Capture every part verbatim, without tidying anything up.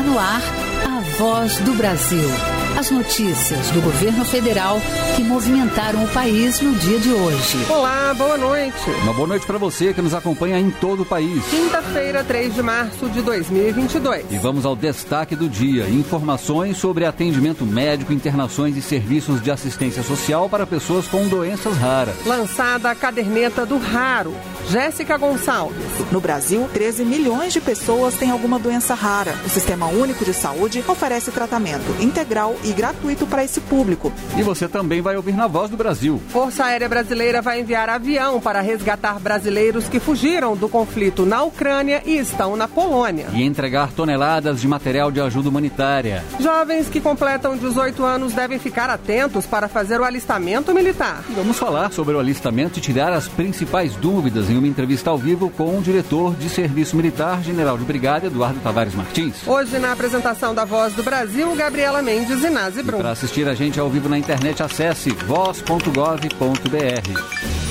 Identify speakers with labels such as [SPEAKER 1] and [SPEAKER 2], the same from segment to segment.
[SPEAKER 1] no ar, a Voz do Brasil. As notícias do governo federal que movimentaram o país no dia de hoje.
[SPEAKER 2] Olá, boa noite.
[SPEAKER 3] Uma boa noite para você que nos acompanha em todo o país.
[SPEAKER 2] Quinta-feira, três de março de dois mil e vinte e dois.
[SPEAKER 3] E vamos ao destaque do dia. Informações sobre atendimento médico, internações e serviços de assistência social para pessoas com doenças raras.
[SPEAKER 2] Lançada a caderneta do Raro. Jéssica Gonçalves.
[SPEAKER 4] No Brasil, treze milhões de pessoas têm alguma doença rara. O Sistema Único de Saúde oferece tratamento integral e gratuito para esse público.
[SPEAKER 3] E você também vai ouvir na Voz do Brasil.
[SPEAKER 2] Força Aérea Brasileira vai enviar avião para resgatar brasileiros que fugiram do conflito na Ucrânia e estão na Polônia.
[SPEAKER 3] E entregar toneladas de material de ajuda humanitária.
[SPEAKER 2] Jovens que completam dezoito anos devem ficar atentos para fazer o alistamento militar.
[SPEAKER 3] E vamos falar sobre o alistamento e tirar as principais dúvidas em uma entrevista ao vivo com o diretor de Serviço Militar, General de Brigada, Eduardo Tavares Martins.
[SPEAKER 2] Hoje, na apresentação da Voz do Brasil, Gabriela Mendes e Nazi Brum.
[SPEAKER 3] Para assistir a gente ao vivo na internet, acesse voz ponto gov ponto br.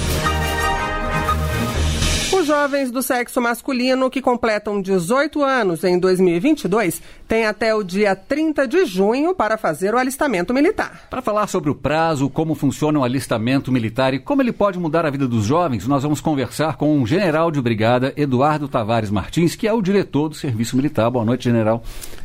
[SPEAKER 2] Os jovens do sexo masculino que completam dezoito anos em dois mil e vinte e dois têm até o dia trinta de junho para fazer o alistamento militar.
[SPEAKER 3] Para falar sobre o prazo, como funciona o alistamento militar e como ele pode mudar a vida dos jovens, nós vamos conversar com o general de brigada, Eduardo Tavares Martins, que é o diretor do Serviço Militar. Boa noite, general.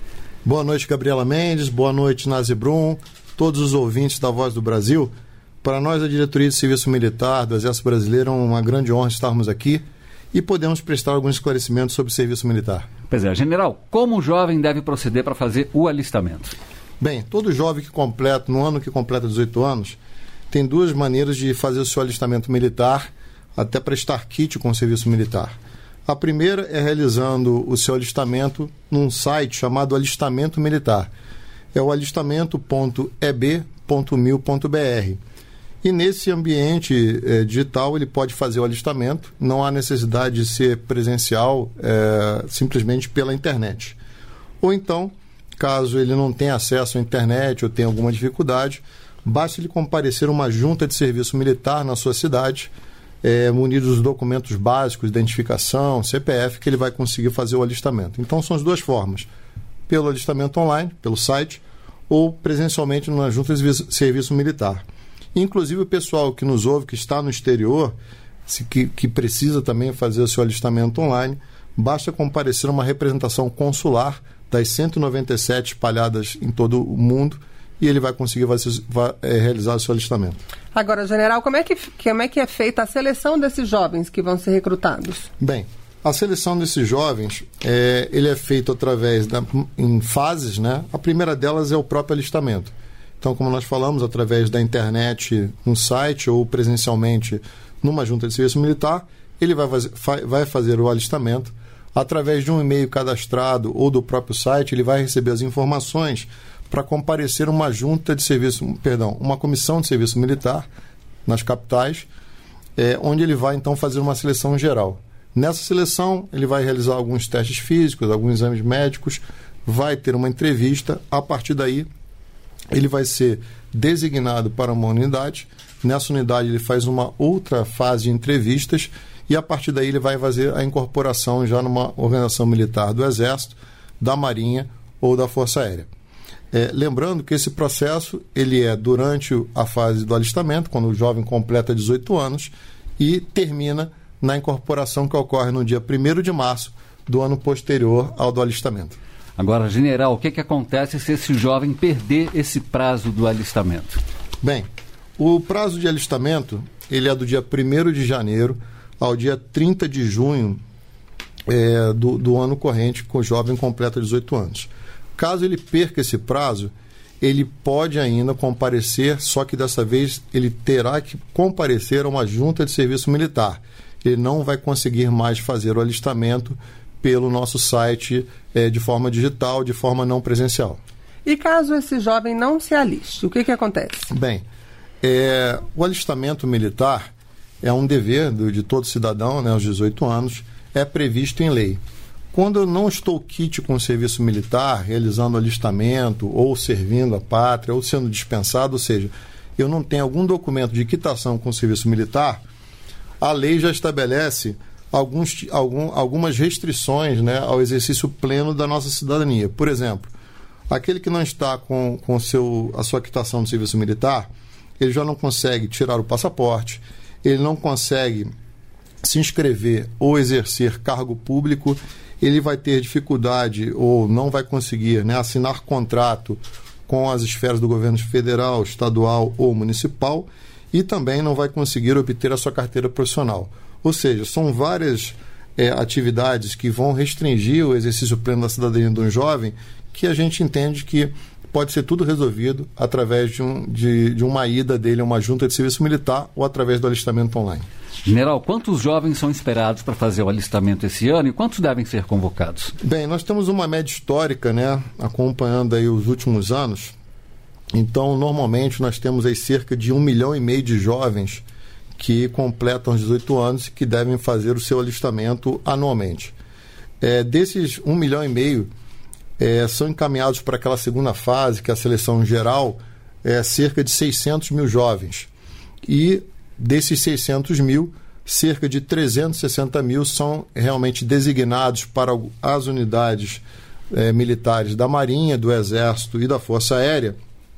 [SPEAKER 5] Boa noite, Gabriela Mendes. Boa noite, Nazi Brum, todos os ouvintes da Voz do Brasil. Para nós, a diretoria de Serviço Militar do Exército Brasileiro, é uma grande honra estarmos aqui e podemos prestar alguns esclarecimentos sobre o serviço militar.
[SPEAKER 3] Pois é, general, como o jovem deve proceder para fazer o alistamento?
[SPEAKER 5] Bem, todo jovem que completa, no ano que completa dezoito anos, tem duas maneiras de fazer o seu alistamento militar, até prestar kit com o serviço militar. A primeira é realizando o seu alistamento num site chamado Alistamento Militar. É o alistamento ponto e b ponto mil ponto b r. E nesse ambiente eh, digital ele pode fazer o alistamento, não há necessidade de ser presencial, eh, simplesmente pela internet. Ou então, caso ele não tenha acesso à internet ou tenha alguma dificuldade, basta ele comparecer a uma junta de serviço militar na sua cidade, eh, munido dos documentos básicos, identificação, C P F, que ele vai conseguir fazer o alistamento. Então são as duas formas, pelo alistamento online, pelo site, ou presencialmente numa junta de serviço militar. Inclusive o pessoal que nos ouve, que está no exterior, se, que, que precisa também fazer o seu alistamento online, basta comparecer a uma representação consular das cento e noventa e sete espalhadas em todo o mundo e ele vai conseguir vai, vai, é, realizar o seu alistamento. Agora,
[SPEAKER 2] general, como é, que, como é que é feita a seleção desses jovens que vão ser recrutados?
[SPEAKER 5] Bem, a seleção desses jovens é, ele é feito através da, em fases, né? A primeira delas é o próprio alistamento. Então, como nós falamos, através da internet, no site ou presencialmente numa junta de serviço militar, ele vai fazer, vai fazer o alistamento. Através de um e-mail cadastrado ou do próprio site, ele vai receber as informações para comparecer uma junta de serviço, perdão, uma comissão de serviço militar nas capitais, é, onde ele vai então fazer uma seleção geral. Nessa seleção, ele vai realizar alguns testes físicos, alguns exames médicos, vai ter uma entrevista, a partir daí ele vai ser designado para uma unidade. Nessa unidade ele faz uma outra fase de entrevistas e a partir daí ele vai fazer a incorporação já numa organização militar do Exército, da Marinha ou da Força Aérea. É, lembrando que esse processo ele é durante a fase do alistamento, quando o jovem completa dezoito anos, e termina na incorporação que ocorre no dia primeiro de março do ano posterior ao do alistamento.
[SPEAKER 3] Agora, general, o que, que acontece se esse jovem perder esse prazo do alistamento?
[SPEAKER 5] Bem, o prazo de alistamento ele é do dia primeiro de janeiro ao dia trinta de junho é, do, do ano corrente, que o jovem completa dezoito anos. Caso ele perca esse prazo, ele pode ainda comparecer, só que dessa vez ele terá que comparecer a uma junta de serviço militar. Ele não vai conseguir mais fazer o alistamento pelo nosso site é, de forma digital, de forma não presencial.
[SPEAKER 2] E caso esse jovem não se aliste, o que, que acontece?
[SPEAKER 5] Bem, é, o alistamento militar é um dever do, de todo cidadão, né, aos dezoito anos, é previsto em lei. Quando eu não estou quite com o serviço militar, realizando alistamento, ou servindo a pátria, ou sendo dispensado, ou seja, eu não tenho algum documento de quitação com o serviço militar, a lei já estabelece alguns, algum, algumas restrições, né, ao exercício pleno da nossa cidadania. Por exemplo, aquele que não está com, com seu, a sua quitação do serviço militar, ele já não consegue tirar o passaporte, ele não consegue se inscrever ou exercer cargo público, ele vai ter dificuldade ou não vai conseguir, né, assinar contrato com as esferas do governo federal, estadual ou municipal, e também não vai conseguir obter a sua carteira profissional. Ou seja, são várias é, atividades que vão restringir o exercício pleno da cidadania de um jovem, que a gente entende que pode ser tudo resolvido através de, um, de, de uma ida dele a uma junta de serviço militar ou através do alistamento online.
[SPEAKER 3] General, quantos jovens são esperados para fazer o alistamento esse ano e quantos devem ser convocados?
[SPEAKER 5] Bem, nós temos uma média histórica, né, acompanhando aí os últimos anos. Então, normalmente, nós temos aí cerca de um milhão e meio de jovens que completam os dezoito anos e que devem fazer o seu alistamento anualmente. É, desses um milhão e meio, é, são encaminhados para aquela segunda fase, que é a seleção geral, é, cerca de seiscentos mil jovens. E desses seiscentos mil, cerca de trezentos e sessenta mil são realmente designados para as unidades eh, militares da Marinha, do Exército e da Força Aérea,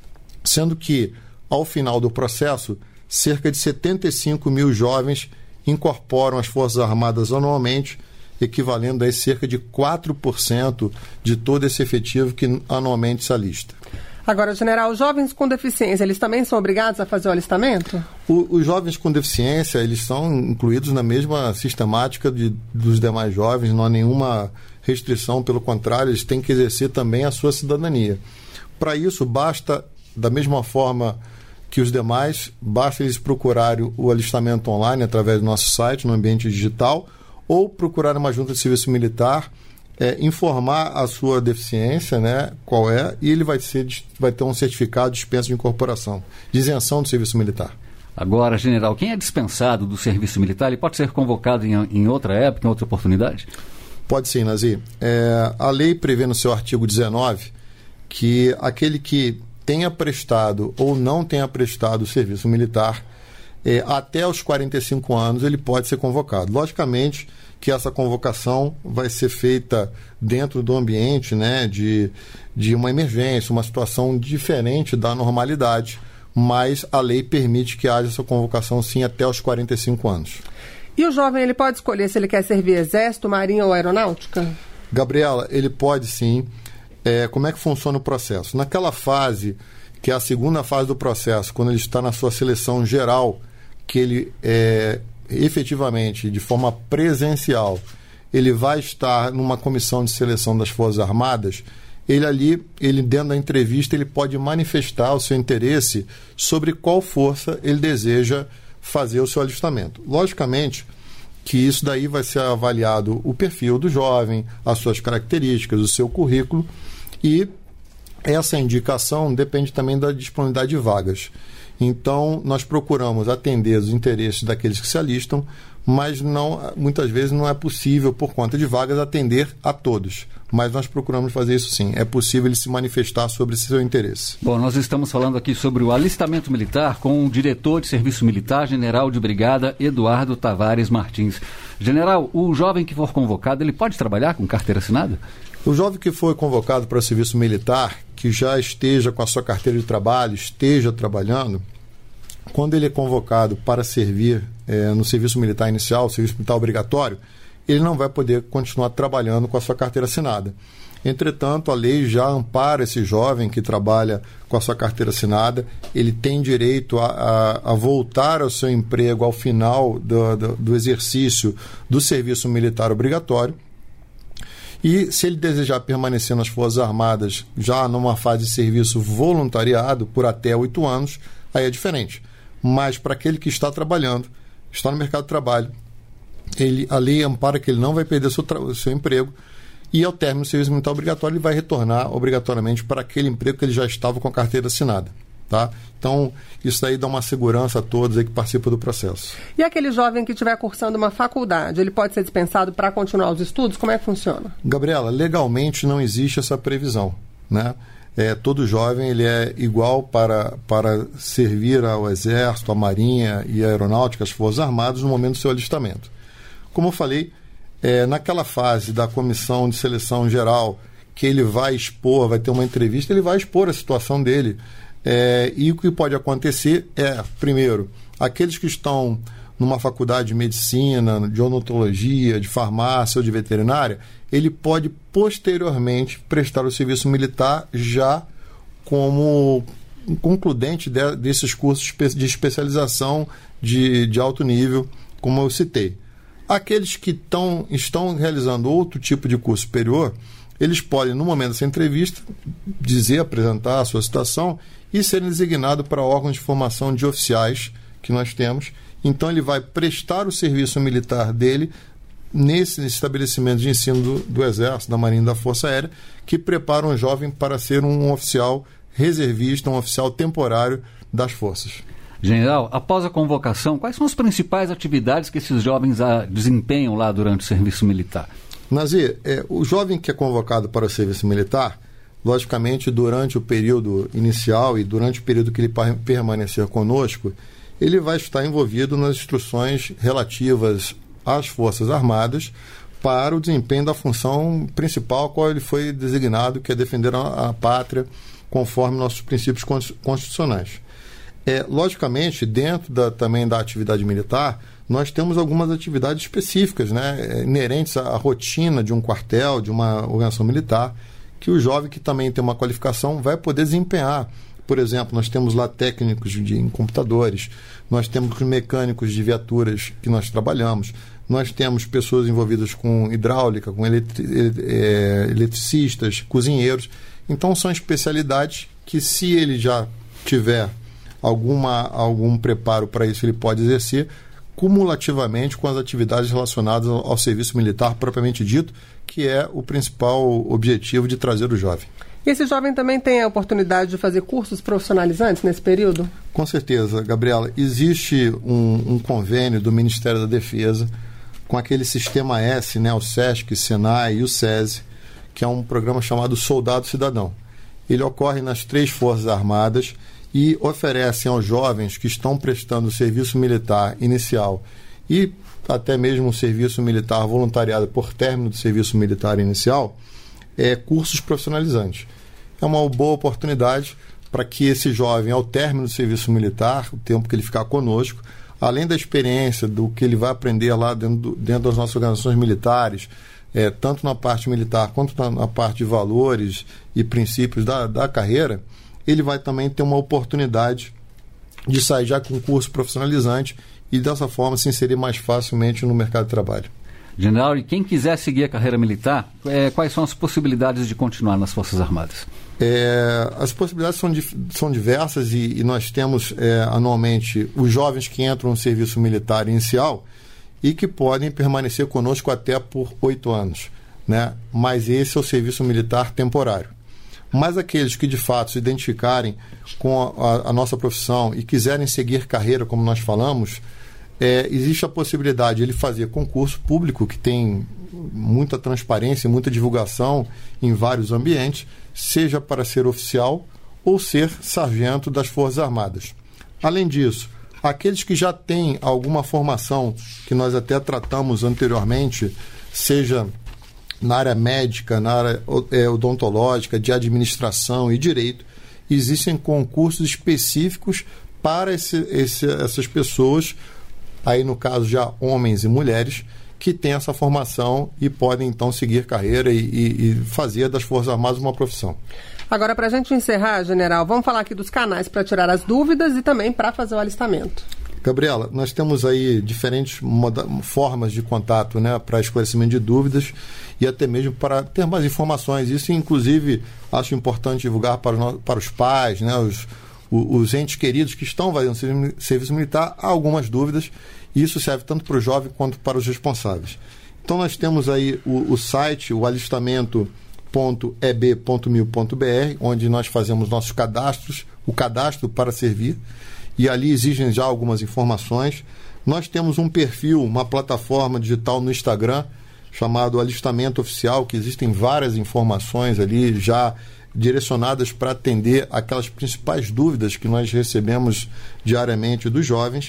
[SPEAKER 5] sendo que, ao final do processo, cerca de setenta e cinco mil jovens incorporam as Forças Armadas anualmente, equivalendo a cerca de quatro por cento de todo esse efetivo que anualmente se alista.
[SPEAKER 2] Agora, general, os jovens com deficiência, eles também são obrigados a fazer o alistamento?
[SPEAKER 5] O, os jovens com deficiência, eles são incluídos na mesma sistemática de, dos demais jovens, não há nenhuma restrição, pelo contrário, eles têm que exercer também a sua cidadania. Para isso, basta, da mesma forma que os demais, basta eles procurarem o alistamento online através do nosso site, no ambiente digital, ou procurar uma junta de serviço militar, É, informar a sua deficiência, né, qual é, e ele vai, ser, vai ter um certificado de dispensa de incorporação, de isenção do serviço militar.
[SPEAKER 3] Agora, general, quem é dispensado do serviço militar, ele pode ser convocado em, em outra época, em outra oportunidade?
[SPEAKER 5] Pode sim, Nazir. É, a lei prevê no seu artigo dezenove que aquele que tenha prestado ou não tenha prestado o serviço militar, é, até os quarenta e cinco anos ele pode ser convocado. Logicamente que essa convocação vai ser feita dentro do ambiente, né, de, de uma emergência, uma situação diferente da normalidade, mas a lei permite que haja essa convocação sim até os quarenta e cinco anos.
[SPEAKER 2] E o jovem, ele pode escolher se ele quer servir Exército, Marinha ou Aeronáutica?
[SPEAKER 5] Gabriela, ele pode sim. É, como é que funciona o processo? Naquela fase, que é a segunda fase do processo, quando ele está na sua seleção geral, que ele é, efetivamente, de forma presencial, ele vai estar numa comissão de seleção das Forças Armadas, ele ali, ele dentro da entrevista, ele pode manifestar o seu interesse sobre qual força ele deseja fazer o seu alistamento. Logicamente que isso daí vai ser avaliado o perfil do jovem, as suas características, o seu currículo, e essa indicação depende também da disponibilidade de vagas. Então, nós procuramos atender os interesses daqueles que se alistam, mas não, muitas vezes não é possível, por conta de vagas, atender a todos. Mas nós procuramos fazer isso sim. É possível ele se manifestar sobre esse seu interesse.
[SPEAKER 3] Bom, nós estamos falando aqui sobre o alistamento militar com o diretor de Serviço Militar, General de Brigada, Eduardo Tavares Martins. General, o jovem que for convocado, ele pode trabalhar com carteira assinada?
[SPEAKER 5] O jovem que foi convocado para o serviço militar, que já esteja com a sua carteira de trabalho, esteja trabalhando, quando ele é convocado para servir é, no serviço militar inicial, serviço militar obrigatório, ele não vai poder continuar trabalhando com a sua carteira assinada. Entretanto, a lei já ampara esse jovem que trabalha com a sua carteira assinada, ele tem direito a, a, a voltar ao seu emprego ao final do, do, do exercício do serviço militar obrigatório. E se ele desejar permanecer nas Forças Armadas já numa fase de serviço voluntariado por até oito anos, aí é diferente. Mas para aquele que está trabalhando, está no mercado de trabalho, ele, a lei ampara que ele não vai perder seu, tra- seu emprego, e ao término do serviço militar obrigatório ele vai retornar obrigatoriamente para aquele emprego que ele já estava com a carteira assinada. Tá? Então, isso aí dá uma segurança a todos aí que participam do processo.
[SPEAKER 2] E aquele jovem que estiver cursando uma faculdade, ele pode ser dispensado para continuar os estudos? Como é que funciona?
[SPEAKER 5] Gabriela, legalmente não existe essa previsão, né? É, todo jovem ele é igual para, para servir ao Exército, à Marinha e à Aeronáutica, às Forças Armadas, no momento do seu alistamento. Como eu falei, é, naquela fase da comissão de seleção geral, que ele vai expor, vai ter uma entrevista, ele vai expor a situação dele. É, e o que pode acontecer é, primeiro, aqueles que estão numa faculdade de medicina, de odontologia, de farmácia ou de veterinária, ele pode posteriormente prestar o serviço militar já como concludente de, desses cursos de especialização de, de alto nível, como eu citei. Aqueles que tão, estão realizando outro tipo de curso superior, eles podem, no momento dessa entrevista, dizer, apresentar a sua situação e serem designados para órgãos de formação de oficiais que nós temos. Então, ele vai prestar o serviço militar dele nesse estabelecimento de ensino do, do Exército, da Marinha e da Força Aérea, que prepara um jovem para ser um oficial reservista, um oficial temporário das forças.
[SPEAKER 3] General, após a convocação, quais são as principais atividades que esses jovens a, desempenham lá durante o serviço militar?
[SPEAKER 5] Nazir, é, o jovem que é convocado para o serviço militar, logicamente, durante o período inicial e durante o período que ele permanecer conosco, ele vai estar envolvido nas instruções relativas às Forças Armadas para o desempenho da função principal a qual ele foi designado, que é defender a, a pátria conforme nossos princípios constitucionais. É, logicamente, dentro da, também da atividade militar, nós temos algumas atividades específicas, né, inerentes à rotina de um quartel, de uma organização militar, que o jovem que também tem uma qualificação vai poder desempenhar. Por exemplo, nós temos lá técnicos de, em computadores, nós temos mecânicos de viaturas que nós trabalhamos, nós temos pessoas envolvidas com hidráulica, com eletri, é, eletricistas, cozinheiros. Então, são especialidades que, se ele já tiver alguma, algum preparo para isso, ele pode exercer cumulativamente com as atividades relacionadas ao, ao serviço militar propriamente dito, que é o principal objetivo de trazer o jovem.
[SPEAKER 2] E esse jovem também tem a oportunidade de fazer cursos profissionalizantes nesse período?
[SPEAKER 5] Com certeza, Gabriela. Existe um, um convênio do Ministério da Defesa com aquele Sistema S, né, o SESC, o Senai e o SESI, que é um programa chamado Soldado Cidadão. Ele ocorre nas três Forças Armadas e oferecem aos jovens que estão prestando serviço militar inicial e até mesmo o serviço militar voluntariado por término do serviço militar inicial, é, cursos profissionalizantes. É uma boa oportunidade para que esse jovem, ao término do serviço militar, o tempo que ele ficar conosco, além da experiência do que ele vai aprender lá dentro, do, dentro das nossas organizações militares, é, tanto na parte militar quanto na, na parte de valores e princípios da, da carreira, ele vai também ter uma oportunidade de sair já com um curso profissionalizante e dessa forma se inserir mais facilmente no mercado de trabalho.
[SPEAKER 3] General, e quem quiser seguir a carreira militar, é, quais são as possibilidades de continuar nas Forças Armadas?
[SPEAKER 5] É, as possibilidades são, são diversas e, e nós temos é, anualmente os jovens que entram no serviço militar inicial e que podem permanecer conosco até por oito anos, né? Mas esse é o serviço militar temporário. Mas aqueles que de fato se identificarem com a, a, a nossa profissão e quiserem seguir carreira, como nós falamos, é, existe a possibilidade de ele fazer concurso público, que tem muita transparência e muita divulgação em vários ambientes, seja para ser oficial ou ser sargento das Forças Armadas. Além disso, aqueles que já têm alguma formação, que nós até tratamos anteriormente, seja na área médica, na área odontológica, de administração e direito, existem concursos específicos para esse, esse, essas pessoas, aí no caso já homens e mulheres, que têm essa formação e podem então seguir carreira e, e, e fazer das Forças Armadas uma profissão.
[SPEAKER 2] Agora, para a gente encerrar, General, vamos falar aqui dos canais para tirar as dúvidas e também para fazer o alistamento.
[SPEAKER 5] Gabriela, nós temos aí diferentes moda- formas de contato, né, para esclarecimento de dúvidas e até mesmo para ter mais informações. Isso, inclusive, acho importante divulgar para os, no- para os pais, né, os, os, os entes queridos que estão fazendo serviço militar, há algumas dúvidas, e isso serve tanto para o jovem quanto para os responsáveis. Então, nós temos aí o, o site, o alistamento ponto e b ponto mil ponto b r, onde nós fazemos nossos cadastros, o cadastro para servir, e ali exigem já algumas informações. Nós temos um perfil, uma plataforma digital no Instagram, chamado Alistamento Oficial, que existem várias informações ali já direcionadas para atender aquelas principais dúvidas que nós recebemos diariamente dos jovens.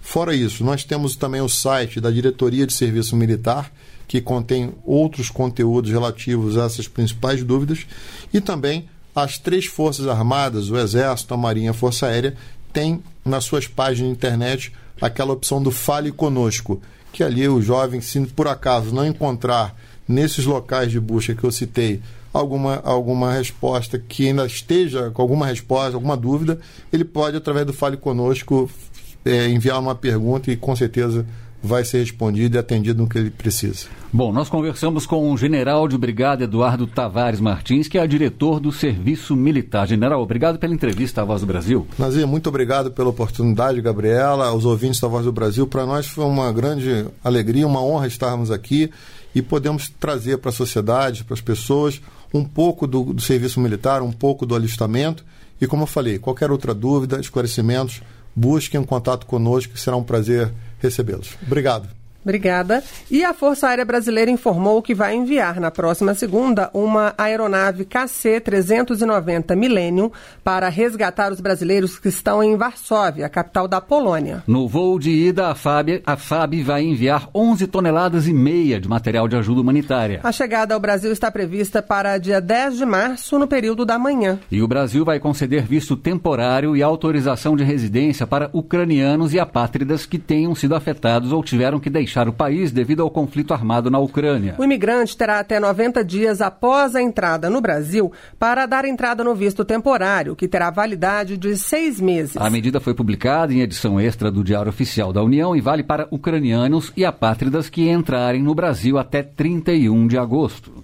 [SPEAKER 5] Fora isso, nós temos também o site da Diretoria de Serviço Militar, que contém outros conteúdos relativos a essas principais dúvidas, e também as três Forças Armadas, o Exército, a Marinha e a Força Aérea, têm nas suas páginas de internet aquela opção do Fale Conosco, que ali o jovem, se por acaso não encontrar nesses locais de busca que eu citei alguma, alguma resposta que ainda esteja com alguma resposta, alguma dúvida, ele pode, através do Fale Conosco, é, enviar uma pergunta e com certeza vai ser respondido e atendido no que ele precisa.
[SPEAKER 3] Bom, nós conversamos com o General de Brigada Eduardo Tavares Martins, que é diretor do Serviço Militar. General, obrigado pela entrevista à Voz do Brasil.
[SPEAKER 5] Nazir, muito obrigado pela oportunidade, Gabriela, aos ouvintes da Voz do Brasil. Para nós foi uma grande alegria, uma honra estarmos aqui e podemos trazer para a sociedade, para as pessoas, um pouco do, do serviço militar, um pouco do alistamento e, como eu falei, qualquer outra dúvida, esclarecimentos, busquem um contato conosco, que será um prazer recebê-los. Obrigado.
[SPEAKER 2] Obrigada. E a Força Aérea Brasileira informou que vai enviar na próxima segunda uma aeronave K C trezentos e noventa Millennium para resgatar os brasileiros que estão em Varsóvia, a capital da Polônia.
[SPEAKER 3] No voo de ida, a F A B, a F A B vai enviar onze toneladas e meia de material de ajuda humanitária.
[SPEAKER 2] A chegada ao Brasil está prevista para dia dez de março, no período da manhã.
[SPEAKER 3] E o Brasil vai conceder visto temporário e autorização de residência para ucranianos e apátridas que tenham sido afetados ou tiveram que deixar o país devido ao conflito armado na Ucrânia.
[SPEAKER 2] O imigrante terá até noventa dias após a entrada no Brasil para dar entrada no visto temporário, que terá validade de seis meses.
[SPEAKER 3] A medida foi publicada em edição extra do Diário Oficial da União e vale para ucranianos e apátridas que entrarem no Brasil até trinta e um de agosto.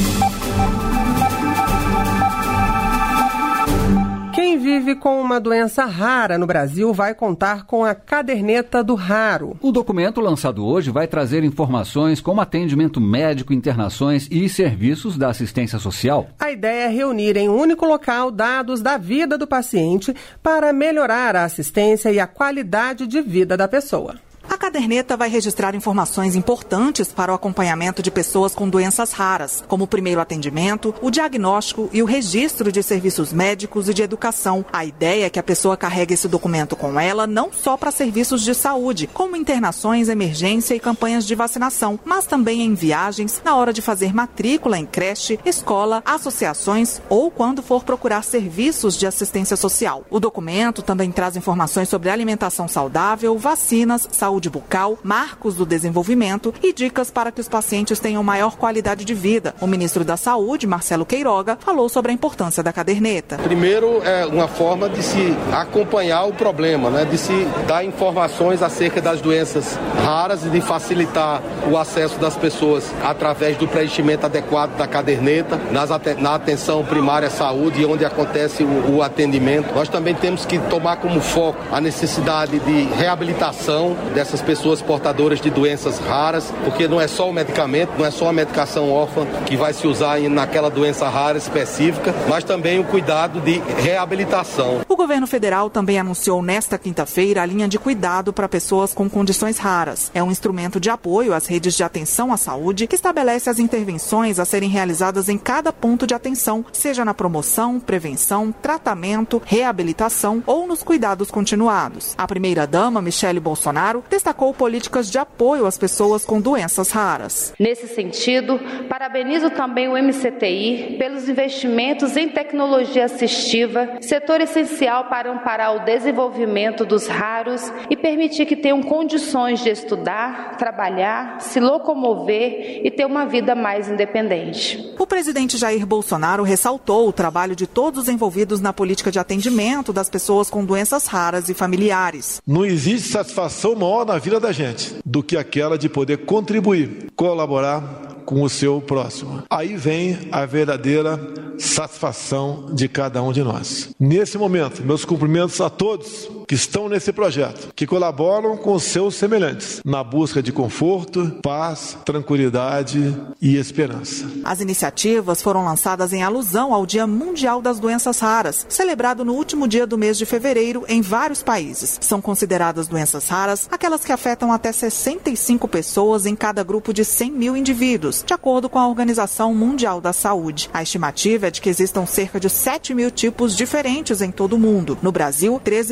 [SPEAKER 2] Quem vive com uma doença rara no Brasil vai contar com a Caderneta do Raro.
[SPEAKER 3] O documento lançado hoje vai trazer informações como atendimento médico, internações e serviços da assistência social.
[SPEAKER 2] A ideia é reunir em um único local dados da vida do paciente para melhorar a assistência e a qualidade de vida da pessoa.
[SPEAKER 4] A caderneta vai registrar informações importantes para o acompanhamento de pessoas com doenças raras, como o primeiro atendimento, o diagnóstico e o registro de serviços médicos e de educação. A ideia é que a pessoa carregue esse documento com ela não só para serviços de saúde, como internações, emergência e campanhas de vacinação, mas também em viagens, na hora de fazer matrícula em creche, escola, associações ou quando for procurar serviços de assistência social. O documento também traz informações sobre alimentação saudável, vacinas, saúde bucal, marcos do desenvolvimento e dicas para que os pacientes tenham maior qualidade de vida. O ministro da Saúde, Marcelo Queiroga, falou sobre a importância da caderneta.
[SPEAKER 6] Primeiro, é uma forma de se acompanhar o problema, né? De se dar informações acerca das doenças raras e de facilitar o acesso das pessoas através do preenchimento adequado da caderneta, nas, na atenção primária à saúde, onde acontece o, o atendimento. Nós também temos que tomar como foco a necessidade de reabilitação dessas essas pessoas portadoras de doenças raras, porque não é só o medicamento, não é só a medicação órfã que vai se usar naquela doença rara específica, mas também o cuidado de reabilitação.
[SPEAKER 4] O governo federal também anunciou nesta quinta-feira a linha de cuidado para pessoas com condições raras. É um instrumento de apoio às redes de atenção à saúde que estabelece as intervenções a serem realizadas em cada ponto de atenção, seja na promoção, prevenção, tratamento, reabilitação ou nos cuidados continuados. A primeira-dama, Michele Bolsonaro, destacou políticas de apoio às pessoas com doenças raras.
[SPEAKER 7] Nesse sentido, parabenizo também o M C T I pelos investimentos em tecnologia assistiva, setor essencial para amparar o desenvolvimento dos raros e permitir que tenham condições de estudar, trabalhar, se locomover e ter uma vida mais independente.
[SPEAKER 4] O presidente Jair Bolsonaro ressaltou o trabalho de todos os envolvidos na política de atendimento das pessoas com doenças raras e familiares.
[SPEAKER 8] Não existe satisfação maior na vida da gente do que aquela de poder contribuir, colaborar com o seu próximo. Aí vem a verdadeira satisfação de cada um de nós. Nesse momento, meus cumprimentos a todos que estão nesse projeto, que colaboram com os seus semelhantes na busca de conforto, paz, tranquilidade e esperança.
[SPEAKER 4] As iniciativas foram lançadas em alusão ao Dia Mundial das Doenças Raras, celebrado no último dia do mês de fevereiro em vários países. São consideradas doenças raras aquelas que afetam até sessenta e cinco pessoas em cada grupo de cem mil indivíduos, de acordo com a Organização Mundial da Saúde. A estimativa é de que existam cerca de sete mil tipos diferentes em todo o mundo. No Brasil, treze milhões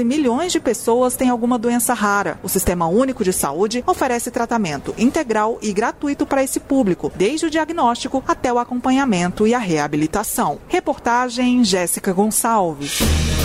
[SPEAKER 4] milhões de pessoas têm alguma doença rara. O Sistema Único de Saúde oferece tratamento integral e gratuito para esse público, desde o diagnóstico até o acompanhamento e a reabilitação. Reportagem Jéssica Gonçalves.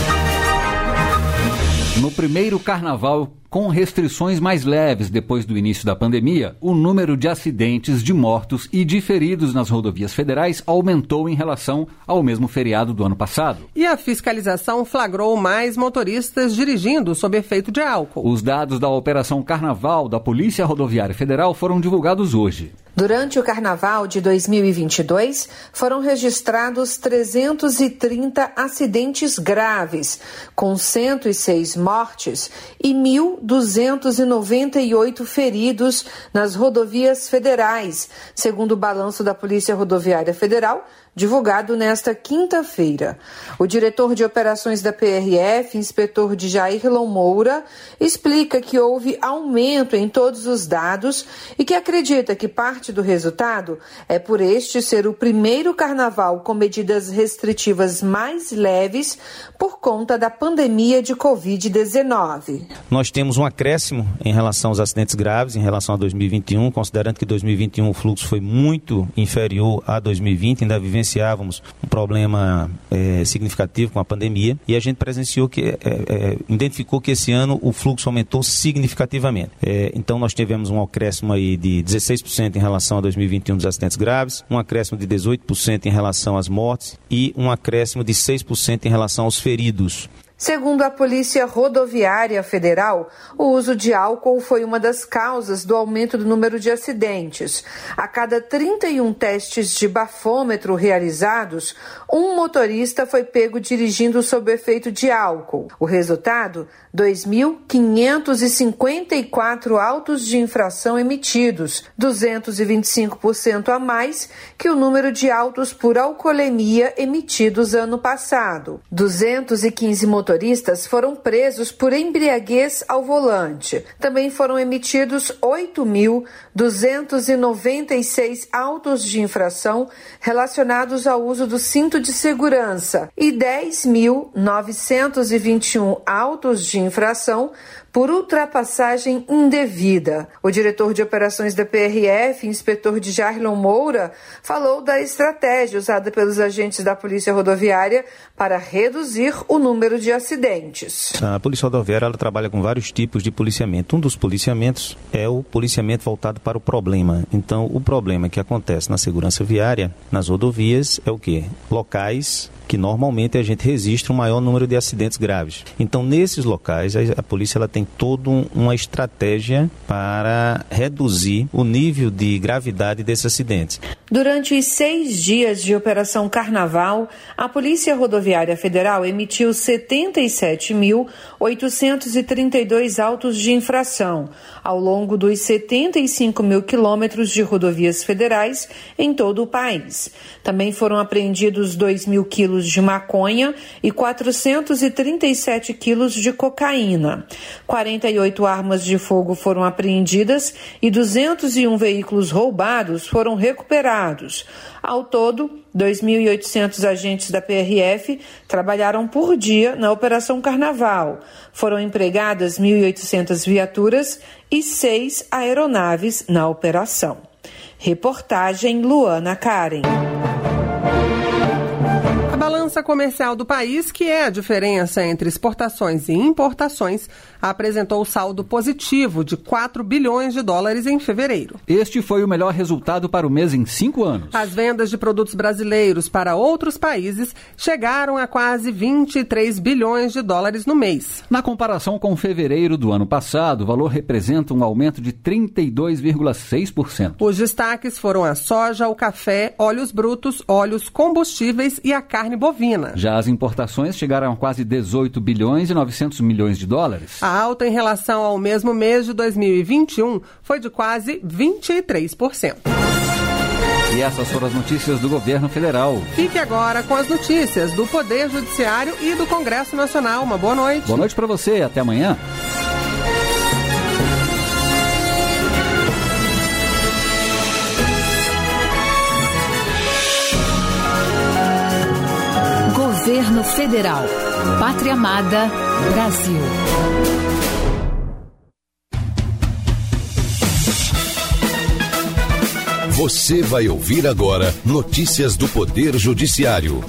[SPEAKER 3] No primeiro carnaval, com restrições mais leves depois do início da pandemia, o número de acidentes, de mortos e de feridos nas rodovias federais aumentou em relação ao mesmo feriado do ano passado.
[SPEAKER 2] E a fiscalização flagrou mais motoristas dirigindo sob efeito de álcool.
[SPEAKER 3] Os dados da Operação Carnaval da Polícia Rodoviária Federal foram divulgados hoje.
[SPEAKER 9] Durante o Carnaval de dois mil e vinte e dois, foram registrados trezentos e trinta acidentes graves, com cento e seis mortes e mil duzentos e noventa e oito feridos nas rodovias federais, segundo o balanço da Polícia Rodoviária Federal, divulgado nesta quinta-feira. O diretor de operações da P R F, inspetor Djairlon Moura, explica que houve aumento em todos os dados e que acredita que parte do resultado é por este ser o primeiro carnaval com medidas restritivas mais leves por conta da pandemia de covid dezenove.
[SPEAKER 10] Nós temos um acréscimo em relação aos acidentes graves, em relação a dois mil e vinte e um, considerando que dois mil e vinte e um o fluxo foi muito inferior a dois mil e vinte, ainda vivenciávamos um problema é, significativo com a pandemia e a gente presenciou que, é, é, identificou que esse ano o fluxo aumentou significativamente. É, então nós tivemos um acréscimo aí de dezesseis por cento em relação a dois mil e vinte e um dos acidentes graves, um acréscimo de dezoito por cento em relação às mortes e um acréscimo de seis por cento em relação aos feridos.
[SPEAKER 9] Segundo a Polícia Rodoviária Federal, o uso de álcool foi uma das causas do aumento do número de acidentes. A cada trinta e um testes de bafômetro realizados, um motorista foi pego dirigindo sob o efeito de álcool. O resultado, dois mil quinhentos e cinquenta e quatro autos de infração emitidos, duzentos e vinte e cinco por cento a mais que o número de autos por alcoolemia emitidos ano passado. duzentos e quinze motoristas motoristas foram presos por embriaguez ao volante. Também foram emitidos oito mil duzentos e noventa e seis autos de infração relacionados ao uso do cinto de segurança e dez mil novecentos e vinte e um autos de infração por ultrapassagem indevida. O diretor de operações da P R F, inspetor Djairlon Moura, falou da estratégia usada pelos agentes da Polícia Rodoviária para reduzir o número de acidentes.
[SPEAKER 10] A Polícia Rodoviária ela trabalha com vários tipos de policiamento. Um dos policiamentos é o policiamento voltado para o problema. Então, o problema que acontece na segurança viária, nas rodovias, é o quê? Locais que normalmente a gente registra um maior número de acidentes graves. Então, nesses locais, a, a polícia ela tem toda um, uma estratégia para reduzir o nível de gravidade desses acidentes.
[SPEAKER 9] Durante os seis dias de Operação Carnaval, a Polícia Rodoviária Federal emitiu setenta e sete mil oitocentos e trinta e dois autos de infração ao longo dos setenta e cinco mil quilômetros de rodovias federais em todo o país. Também foram apreendidos dois mil quilos de maconha e quatrocentos e trinta e sete quilos de cocaína. quarenta e oito armas de fogo foram apreendidas e duzentos e um veículos roubados foram recuperados. Ao todo, dois mil e oitocentos agentes da P R F trabalharam por dia na Operação Carnaval. Foram empregadas mil e oitocentas viaturas e seis aeronaves na operação. Reportagem Luana Karen.
[SPEAKER 2] A balança comercial do país, que é a diferença entre exportações e importações, apresentou saldo positivo de quatro bilhões de dólares em fevereiro.
[SPEAKER 3] Este foi o melhor resultado para o mês em cinco anos.
[SPEAKER 2] As vendas de produtos brasileiros para outros países chegaram a quase vinte e três bilhões de dólares no mês.
[SPEAKER 3] Na comparação com fevereiro do ano passado, o valor representa um aumento de trinta e dois vírgula seis por cento.
[SPEAKER 2] Os destaques foram a soja, o café, óleos brutos, óleos combustíveis e a carne bovina.
[SPEAKER 3] Já as importações chegaram a quase dezoito bilhões e novecentos milhões de dólares.
[SPEAKER 2] A alta em relação ao mesmo mês de dois mil e vinte e um foi de quase vinte e três por cento.
[SPEAKER 3] E essas foram as notícias do governo federal.
[SPEAKER 2] Fique agora com as notícias do Poder Judiciário e do Congresso Nacional. Uma boa noite.
[SPEAKER 3] Boa noite para você. Até amanhã.
[SPEAKER 1] Governo Federal. Pátria Amada, Brasil.
[SPEAKER 11] Você vai ouvir agora notícias do Poder Judiciário.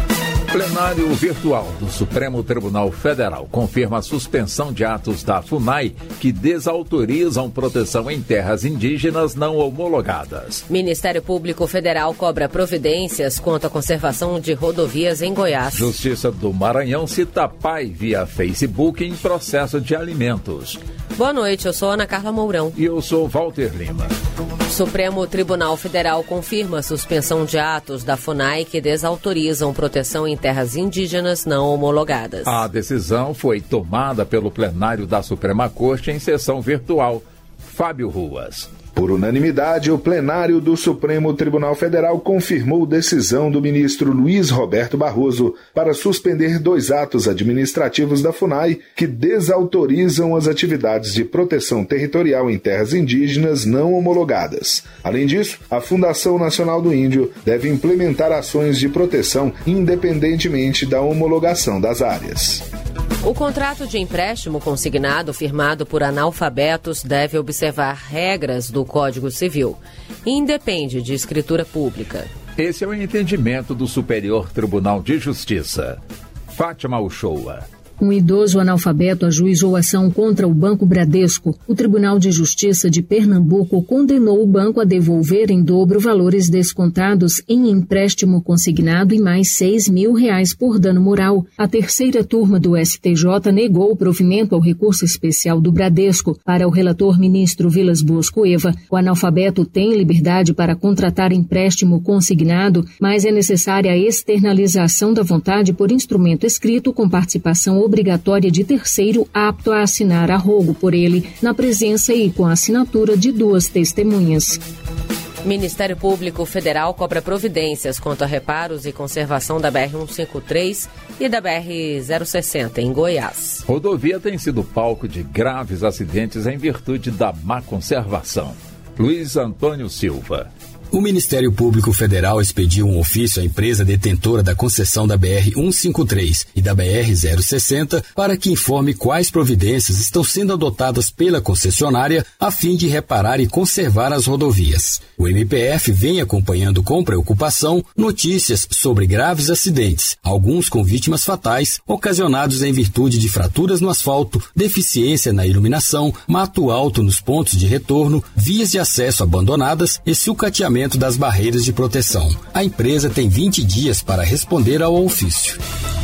[SPEAKER 12] Plenário virtual do Supremo Tribunal Federal confirma a suspensão de atos da FUNAI que desautorizam proteção em terras indígenas não homologadas.
[SPEAKER 13] Ministério Público Federal cobra providências quanto à conservação de rodovias em Goiás.
[SPEAKER 12] Justiça do Maranhão cita pai via Facebook em processo de alimentos.
[SPEAKER 13] Boa noite, eu sou Ana Carla Mourão.
[SPEAKER 12] E eu sou Walter Lima.
[SPEAKER 13] Supremo Tribunal Federal confirma a suspensão de atos da FUNAI que desautorizam proteção em terras indígenas não homologadas.
[SPEAKER 12] A decisão foi tomada pelo plenário da Suprema Corte em sessão virtual. Fábio Ruas.
[SPEAKER 14] Por unanimidade, o plenário do Supremo Tribunal Federal confirmou decisão do ministro Luiz Roberto Barroso para suspender dois atos administrativos da FUNAI que desautorizam as atividades de proteção territorial em terras indígenas não homologadas. Além disso, a Fundação Nacional do Índio deve implementar ações de proteção independentemente da homologação das áreas.
[SPEAKER 13] O contrato de empréstimo consignado firmado por analfabetos deve observar regras do Código Civil e independe de escritura pública.
[SPEAKER 12] Esse é o entendimento do Superior Tribunal de Justiça. Fátima Uchoa.
[SPEAKER 15] Um idoso analfabeto ajuizou ação contra o Banco Bradesco. O Tribunal de Justiça de Pernambuco condenou o banco a devolver em dobro valores descontados em empréstimo consignado e mais seis mil reais por dano moral. A terceira turma do S T J negou o provimento ao recurso especial do Bradesco. Para o relator ministro Vilas Boas Cueva, o analfabeto tem liberdade para contratar empréstimo consignado, mas é necessária a externalização da vontade por instrumento escrito com participação obrigatória de terceiro apto a assinar arrogo por ele, na presença e com a assinatura de duas testemunhas.
[SPEAKER 13] Ministério Público Federal cobra providências quanto a reparos e conservação da B R cento e cinquenta e três e da B R zero sessenta em Goiás.
[SPEAKER 12] Rodovia tem sido palco de graves acidentes em virtude da má conservação. Luiz Antônio Silva.
[SPEAKER 16] O Ministério Público Federal expediu um ofício à empresa detentora da concessão da B R cento e cinquenta e três e da B R zero sessenta para que informe quais providências estão sendo adotadas pela concessionária a fim de reparar e conservar as rodovias. O M P F vem acompanhando com preocupação notícias sobre graves acidentes, alguns com vítimas fatais, ocasionados em virtude de fraturas no asfalto, deficiência na iluminação, mato alto nos pontos de retorno, vias de acesso abandonadas e sucateamento das barreiras de proteção. A empresa tem vinte dias para responder ao ofício.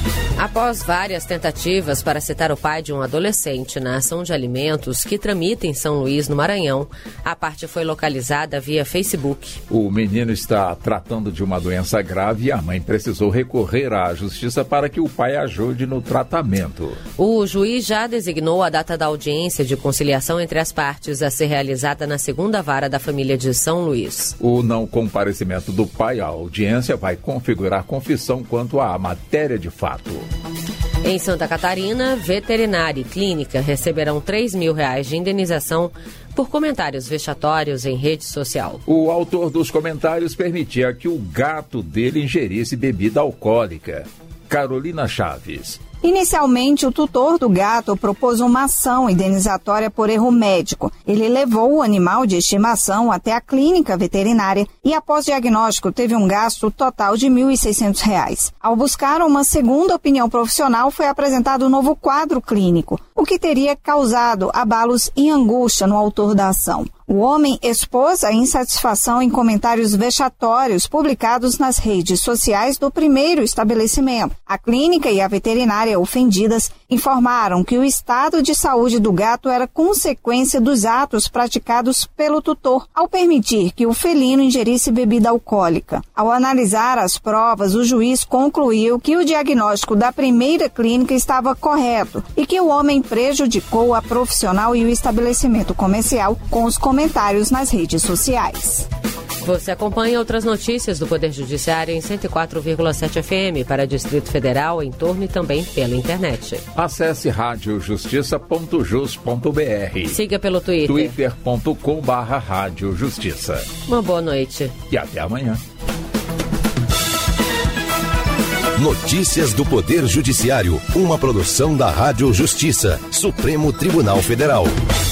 [SPEAKER 13] Após várias tentativas para citar o pai de um adolescente na ação de alimentos que tramita em São Luís, no Maranhão, a parte foi localizada via Facebook.
[SPEAKER 12] O menino está tratando de uma doença grave e a mãe precisou recorrer à justiça para que o pai ajude no tratamento.
[SPEAKER 13] O juiz já designou a data da audiência de conciliação entre as partes a ser realizada na segunda vara da família de São Luís.
[SPEAKER 12] O não comparecimento do pai à audiência vai configurar confissão quanto à matéria de fato.
[SPEAKER 13] Em Santa Catarina, veterinária e clínica receberão três mil reais de indenização por comentários vexatórios em rede social.
[SPEAKER 12] O autor dos comentários permitia que o gato dele ingerisse bebida alcoólica. Carolina Chaves.
[SPEAKER 17] Inicialmente, o tutor do gato propôs uma ação indenizatória por erro médico. Ele levou o animal de estimação até a clínica veterinária e, após diagnóstico, teve um gasto total de mil e seiscentos reais. Ao buscar uma segunda opinião profissional, foi apresentado um novo quadro clínico, o que teria causado abalos e angústia no autor da ação. O homem expôs a insatisfação em comentários vexatórios publicados nas redes sociais do primeiro estabelecimento. A clínica e a veterinária ofendidas informaram que o estado de saúde do gato era consequência dos atos praticados pelo tutor ao permitir que o felino ingerisse bebida alcoólica. Ao analisar as provas, o juiz concluiu que o diagnóstico da primeira clínica estava correto e que o homem prejudicou a profissional e o estabelecimento comercial com os comentários nas redes sociais.
[SPEAKER 13] Você acompanha outras notícias do Poder Judiciário em cento e quatro vírgula sete F M para Distrito Federal, em torno e também pela internet.
[SPEAKER 12] Acesse rádio justiça ponto jus ponto b r.
[SPEAKER 13] Siga pelo Twitter.
[SPEAKER 12] twitter ponto com barra rádio justiça.
[SPEAKER 13] Uma boa noite.
[SPEAKER 12] E até amanhã.
[SPEAKER 11] Notícias do Poder Judiciário, uma produção da Rádio Justiça, Supremo Tribunal Federal.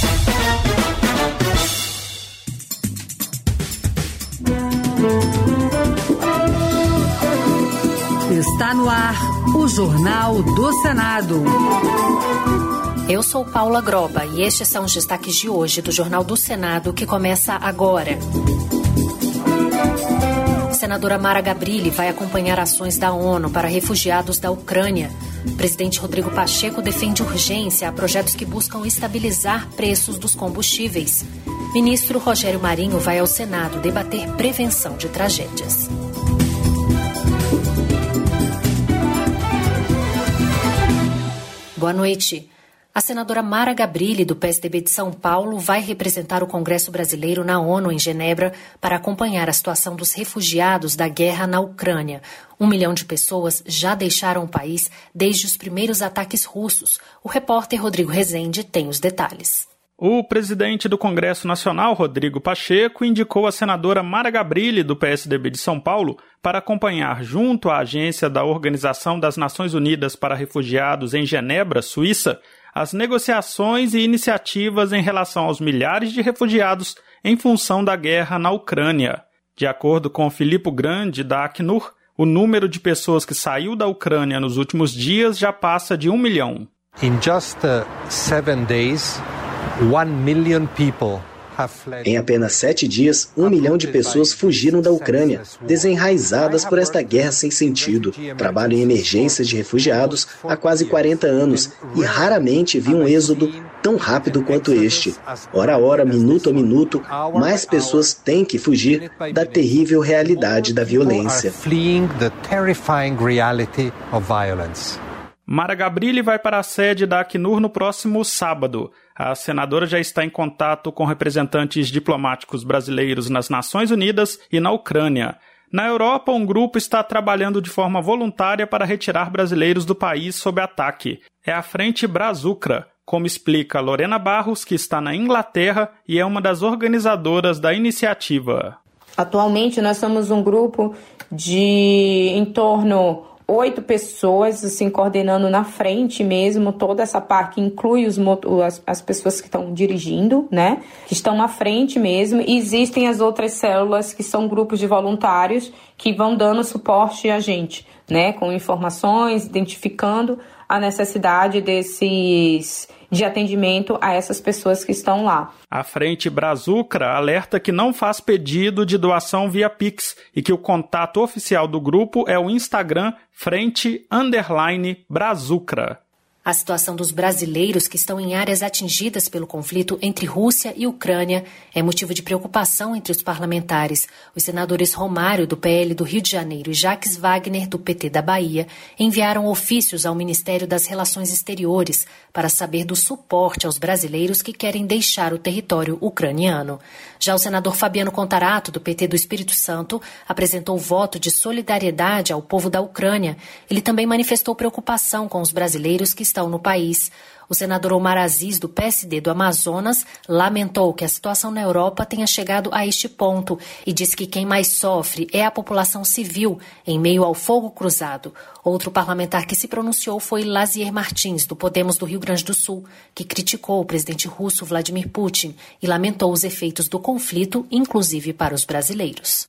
[SPEAKER 1] Está no ar o Jornal do Senado.
[SPEAKER 18] Eu sou Paula Groba e estes são os destaques de hoje do Jornal do Senado, que começa agora. A senadora Mara Gabrilli vai acompanhar ações da ONU para refugiados da Ucrânia. O presidente Rodrigo Pacheco defende urgência a projetos que buscam estabilizar preços dos combustíveis. Ministro Rogério Marinho vai ao Senado debater prevenção de tragédias. Boa noite. A senadora Mara Gabrilli, do P S D B de São Paulo, vai representar o Congresso Brasileiro na ONU, em Genebra, para acompanhar a situação dos refugiados da guerra na Ucrânia. Um milhão de pessoas já deixaram o país desde os primeiros ataques russos. O repórter Rodrigo Rezende tem os detalhes.
[SPEAKER 19] O presidente do Congresso Nacional, Rodrigo Pacheco, indicou a senadora Mara Gabrilli, do P S D B de São Paulo, para acompanhar junto à agência da Organização das Nações Unidas para Refugiados em Genebra, Suíça, as negociações e iniciativas em relação aos milhares de refugiados em função da guerra na Ucrânia. De acordo com Filippo Grandi, da Acnur, o número de pessoas que saiu da Ucrânia nos últimos dias já passa de um milhão.
[SPEAKER 20] In just uh, seven days, one million people.
[SPEAKER 21] Em apenas sete dias, um milhão de pessoas fugiram da Ucrânia, desenraizadas por esta guerra sem sentido. Trabalho em emergências de refugiados há quase quarenta anos e raramente vi um êxodo tão rápido quanto este. Hora a hora, minuto a minuto, mais pessoas têm que fugir da terrível realidade da violência.
[SPEAKER 19] Mara Gabrilli vai para a sede da Acnur no próximo sábado. A senadora já está em contato com representantes diplomáticos brasileiros nas Nações Unidas e na Ucrânia. Na Europa, um grupo está trabalhando de forma voluntária para retirar brasileiros do país sob ataque. É a Frente Brazucra, como explica Lorena Barros, que está na Inglaterra e é uma das organizadoras da iniciativa.
[SPEAKER 22] Atualmente, nós somos um grupo de em torno oito pessoas, assim, coordenando na frente mesmo, toda essa parte que inclui os, as, as pessoas que estão dirigindo, né, que estão à frente mesmo, e existem as outras células que são grupos de voluntários que vão dando suporte a gente, né, com informações, identificando a necessidade desses de atendimento a essas pessoas que estão lá.
[SPEAKER 19] A Frente Brazucra alerta que não faz pedido de doação via Pix e que o contato oficial do grupo é o Instagram Frente Underline Brazucra.
[SPEAKER 18] A situação dos brasileiros que estão em áreas atingidas pelo conflito entre Rússia e Ucrânia é motivo de preocupação entre os parlamentares. Os senadores Romário, do P L do Rio de Janeiro, e Jacques Wagner, do P T da Bahia, enviaram ofícios ao Ministério das Relações Exteriores para saber do suporte aos brasileiros que querem deixar o território ucraniano. Já o senador Fabiano Contarato, do P T do Espírito Santo, apresentou voto de solidariedade ao povo da Ucrânia. Ele também manifestou preocupação com os brasileiros que estão no país. O senador Omar Aziz, do P S D do Amazonas, lamentou que a situação na Europa tenha chegado a este ponto e disse que quem mais sofre é a população civil em meio ao fogo cruzado. Outro parlamentar que se pronunciou foi Lazier Martins, do Podemos do Rio Grande do Sul, que criticou o presidente russo Vladimir Putin e lamentou os efeitos do conflito, inclusive para os brasileiros.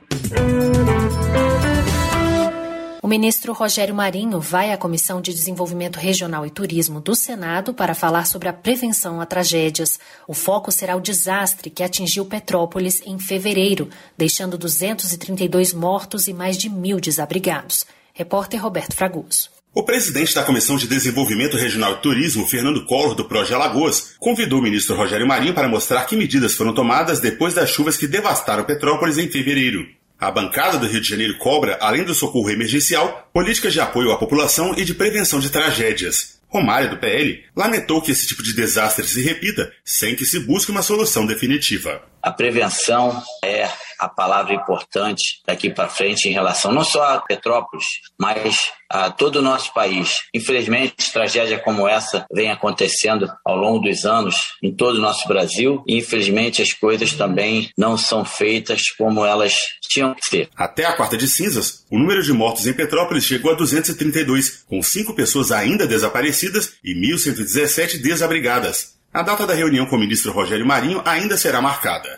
[SPEAKER 18] O ministro Rogério Marinho vai à Comissão de Desenvolvimento Regional e Turismo do Senado para falar sobre a prevenção a tragédias. O foco será o desastre que atingiu Petrópolis em fevereiro, deixando duzentos e trinta e dois mortos e mais de mil desabrigados. Repórter Roberto Fragoso.
[SPEAKER 23] O presidente da Comissão de Desenvolvimento Regional e Turismo, Fernando Collor, do Proje Alagoas, convidou o ministro Rogério Marinho para mostrar que medidas foram tomadas depois das chuvas que devastaram Petrópolis em fevereiro. A bancada do Rio de Janeiro cobra, além do socorro emergencial, políticas de apoio à população e de prevenção de tragédias. Romário, do P L, lamentou que esse tipo de desastre se repita sem que se busque uma solução definitiva.
[SPEAKER 24] A prevenção é
[SPEAKER 5] a palavra importante daqui para frente em relação não só a Petrópolis, mas a todo o nosso país. Infelizmente, tragédia como essa vem acontecendo ao longo dos anos em todo o nosso Brasil e, infelizmente, as coisas também não são feitas como elas tinham que ser.
[SPEAKER 23] Até a quarta de cinzas, o número de mortos em Petrópolis chegou a duzentos e trinta e dois, com cinco pessoas ainda desaparecidas e mil cento e dezessete desabrigadas. A data da reunião com o ministro Rogério Marinho ainda será marcada.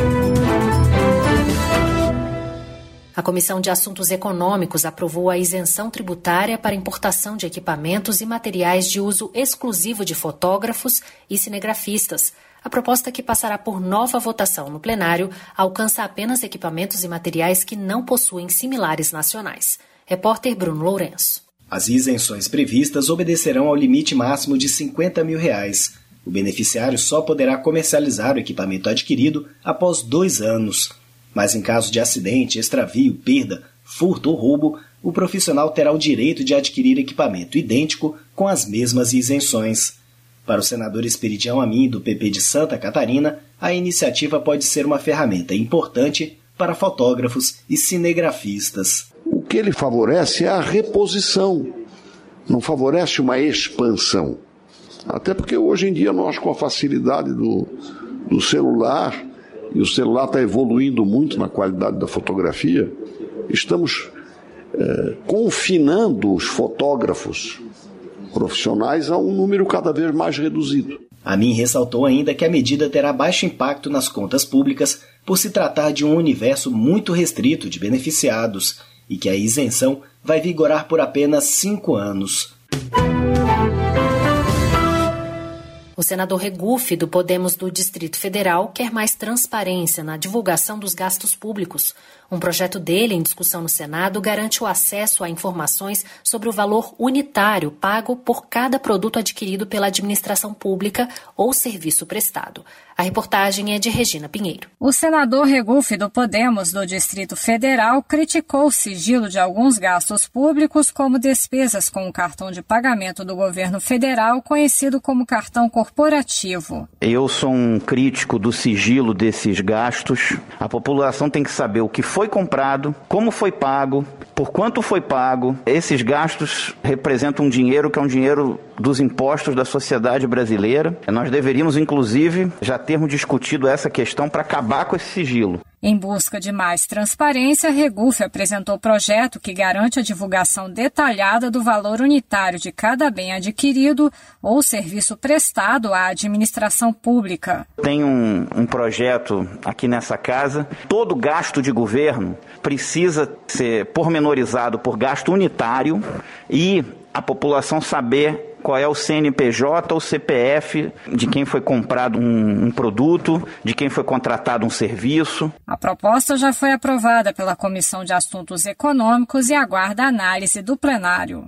[SPEAKER 18] A Comissão de Assuntos Econômicos aprovou a isenção tributária para importação de equipamentos e materiais de uso exclusivo de fotógrafos e cinegrafistas. A proposta, que passará por nova votação no plenário, alcança apenas equipamentos e materiais que não possuem similares nacionais. Repórter Bruno Lourenço.
[SPEAKER 6] As isenções previstas obedecerão ao limite máximo de cinquenta mil reais. O beneficiário só poderá comercializar o equipamento adquirido após dois anos. Mas em caso de acidente, extravio, perda, furto ou roubo, o profissional terá o direito de adquirir equipamento idêntico com as mesmas isenções. Para o senador Esperidião Amin, do P P de Santa Catarina, a iniciativa pode ser uma ferramenta importante para fotógrafos e cinegrafistas.
[SPEAKER 7] O que ele favorece é a reposição, não favorece uma expansão. Até porque hoje em dia nós, com a facilidade do, do celular, e o celular está evoluindo muito na qualidade da fotografia, estamos é, confinando os fotógrafos profissionais a um número cada vez mais reduzido.
[SPEAKER 6] Amin ressaltou ainda que a medida terá baixo impacto nas contas públicas por se tratar de um universo muito restrito de beneficiados e que a isenção vai vigorar por apenas cinco anos.
[SPEAKER 18] O senador Regufe, do Podemos do Distrito Federal, quer mais transparência na divulgação dos gastos públicos. Um projeto dele, em discussão no Senado, garante o acesso a informações sobre o valor unitário pago por cada produto adquirido pela administração pública ou serviço prestado. A reportagem é de Regina Pinheiro.
[SPEAKER 24] O senador Regufe, do Podemos do Distrito Federal, criticou o sigilo de alguns gastos públicos, como despesas com o cartão de pagamento do governo federal, conhecido como cartão corporativo.
[SPEAKER 25] Eu sou um crítico do sigilo desses gastos. A população tem que saber o que foi comprado, como foi pago, por quanto foi pago. Esses gastos representam um dinheiro que é um dinheiro dos impostos da sociedade brasileira. Nós deveríamos, inclusive, já termos discutido essa questão para acabar com esse sigilo.
[SPEAKER 24] Em busca de mais transparência, Regufe apresentou projeto que garante a divulgação detalhada do valor unitário de cada bem adquirido ou serviço prestado à administração pública.
[SPEAKER 25] Tem um, um projeto aqui nessa casa. Todo gasto de governo precisa ser pormenorizado por gasto unitário e a população saber qual é o C N P J ou C P F de quem foi comprado um, um produto, de quem foi contratado um serviço.
[SPEAKER 24] A proposta já foi aprovada pela Comissão de Assuntos Econômicos e aguarda a análise do plenário.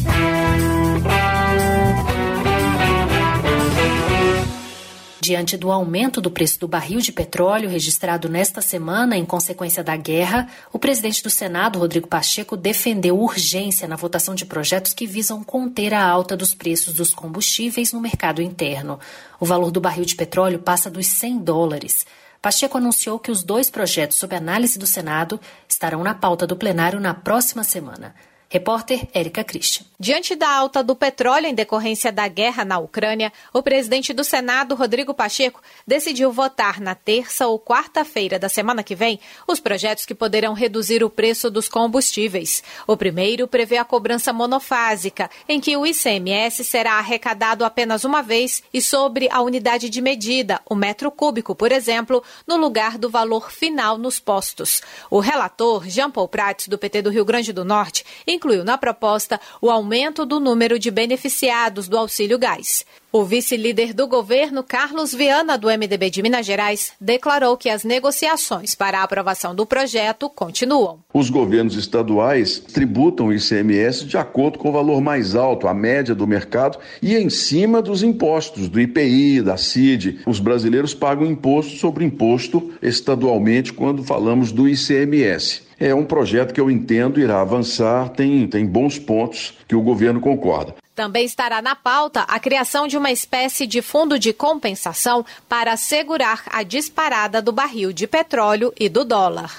[SPEAKER 18] Diante do aumento do preço do barril de petróleo registrado nesta semana em consequência da guerra, o presidente do Senado, Rodrigo Pacheco, defendeu urgência na votação de projetos que visam conter a alta dos preços dos combustíveis no mercado interno. O valor do barril de petróleo passa dos cem dólares. Pacheco anunciou que os dois projetos sob análise do Senado estarão na pauta do plenário na próxima semana. Repórter Érica Christian.
[SPEAKER 26] Diante da alta do petróleo em decorrência da guerra na Ucrânia, o presidente do Senado, Rodrigo Pacheco, decidiu votar na terça ou quarta-feira da semana que vem os projetos que poderão reduzir o preço dos combustíveis. O primeiro prevê a cobrança monofásica, em que o I C M S será arrecadado apenas uma vez e sobre a unidade de medida, o metro cúbico, por exemplo, no lugar do valor final nos postos. O relator, Jean Paul Prats, do P T do Rio Grande do Norte, incluiu na proposta o aumento do número de beneficiados do auxílio gás. O vice-líder do governo, Carlos Viana, do M D B de Minas Gerais, declarou que as negociações para a aprovação do projeto continuam.
[SPEAKER 27] Os governos estaduais tributam o I C M S de acordo com o valor mais alto, a média do mercado, e em cima dos impostos, do I P I, da C I D. Os brasileiros pagam imposto sobre imposto estadualmente quando falamos do I C M S. É um projeto que eu entendo irá avançar, tem, tem bons pontos que o governo concorda.
[SPEAKER 26] Também estará na pauta a criação de uma espécie de fundo de compensação para assegurar a disparada do barril de petróleo e do dólar.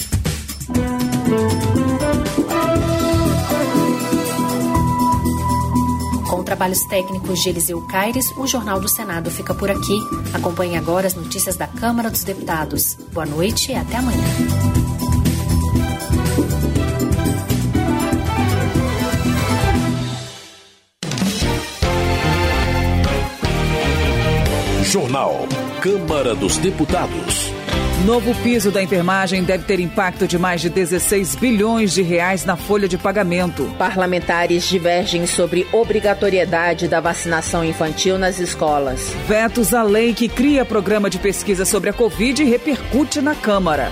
[SPEAKER 18] Com trabalhos técnicos de Eliseu Caires, o Jornal do Senado fica por aqui. Acompanhe agora as notícias da Câmara dos Deputados. Boa noite e até amanhã.
[SPEAKER 2] Jornal Câmara dos Deputados.
[SPEAKER 3] Novo piso da enfermagem deve ter impacto de mais de dezesseis bilhões de reais na folha de pagamento.
[SPEAKER 4] Parlamentares divergem sobre obrigatoriedade da vacinação infantil nas escolas.
[SPEAKER 3] Vetos à lei que cria programa de pesquisa sobre a Covid repercute na Câmara.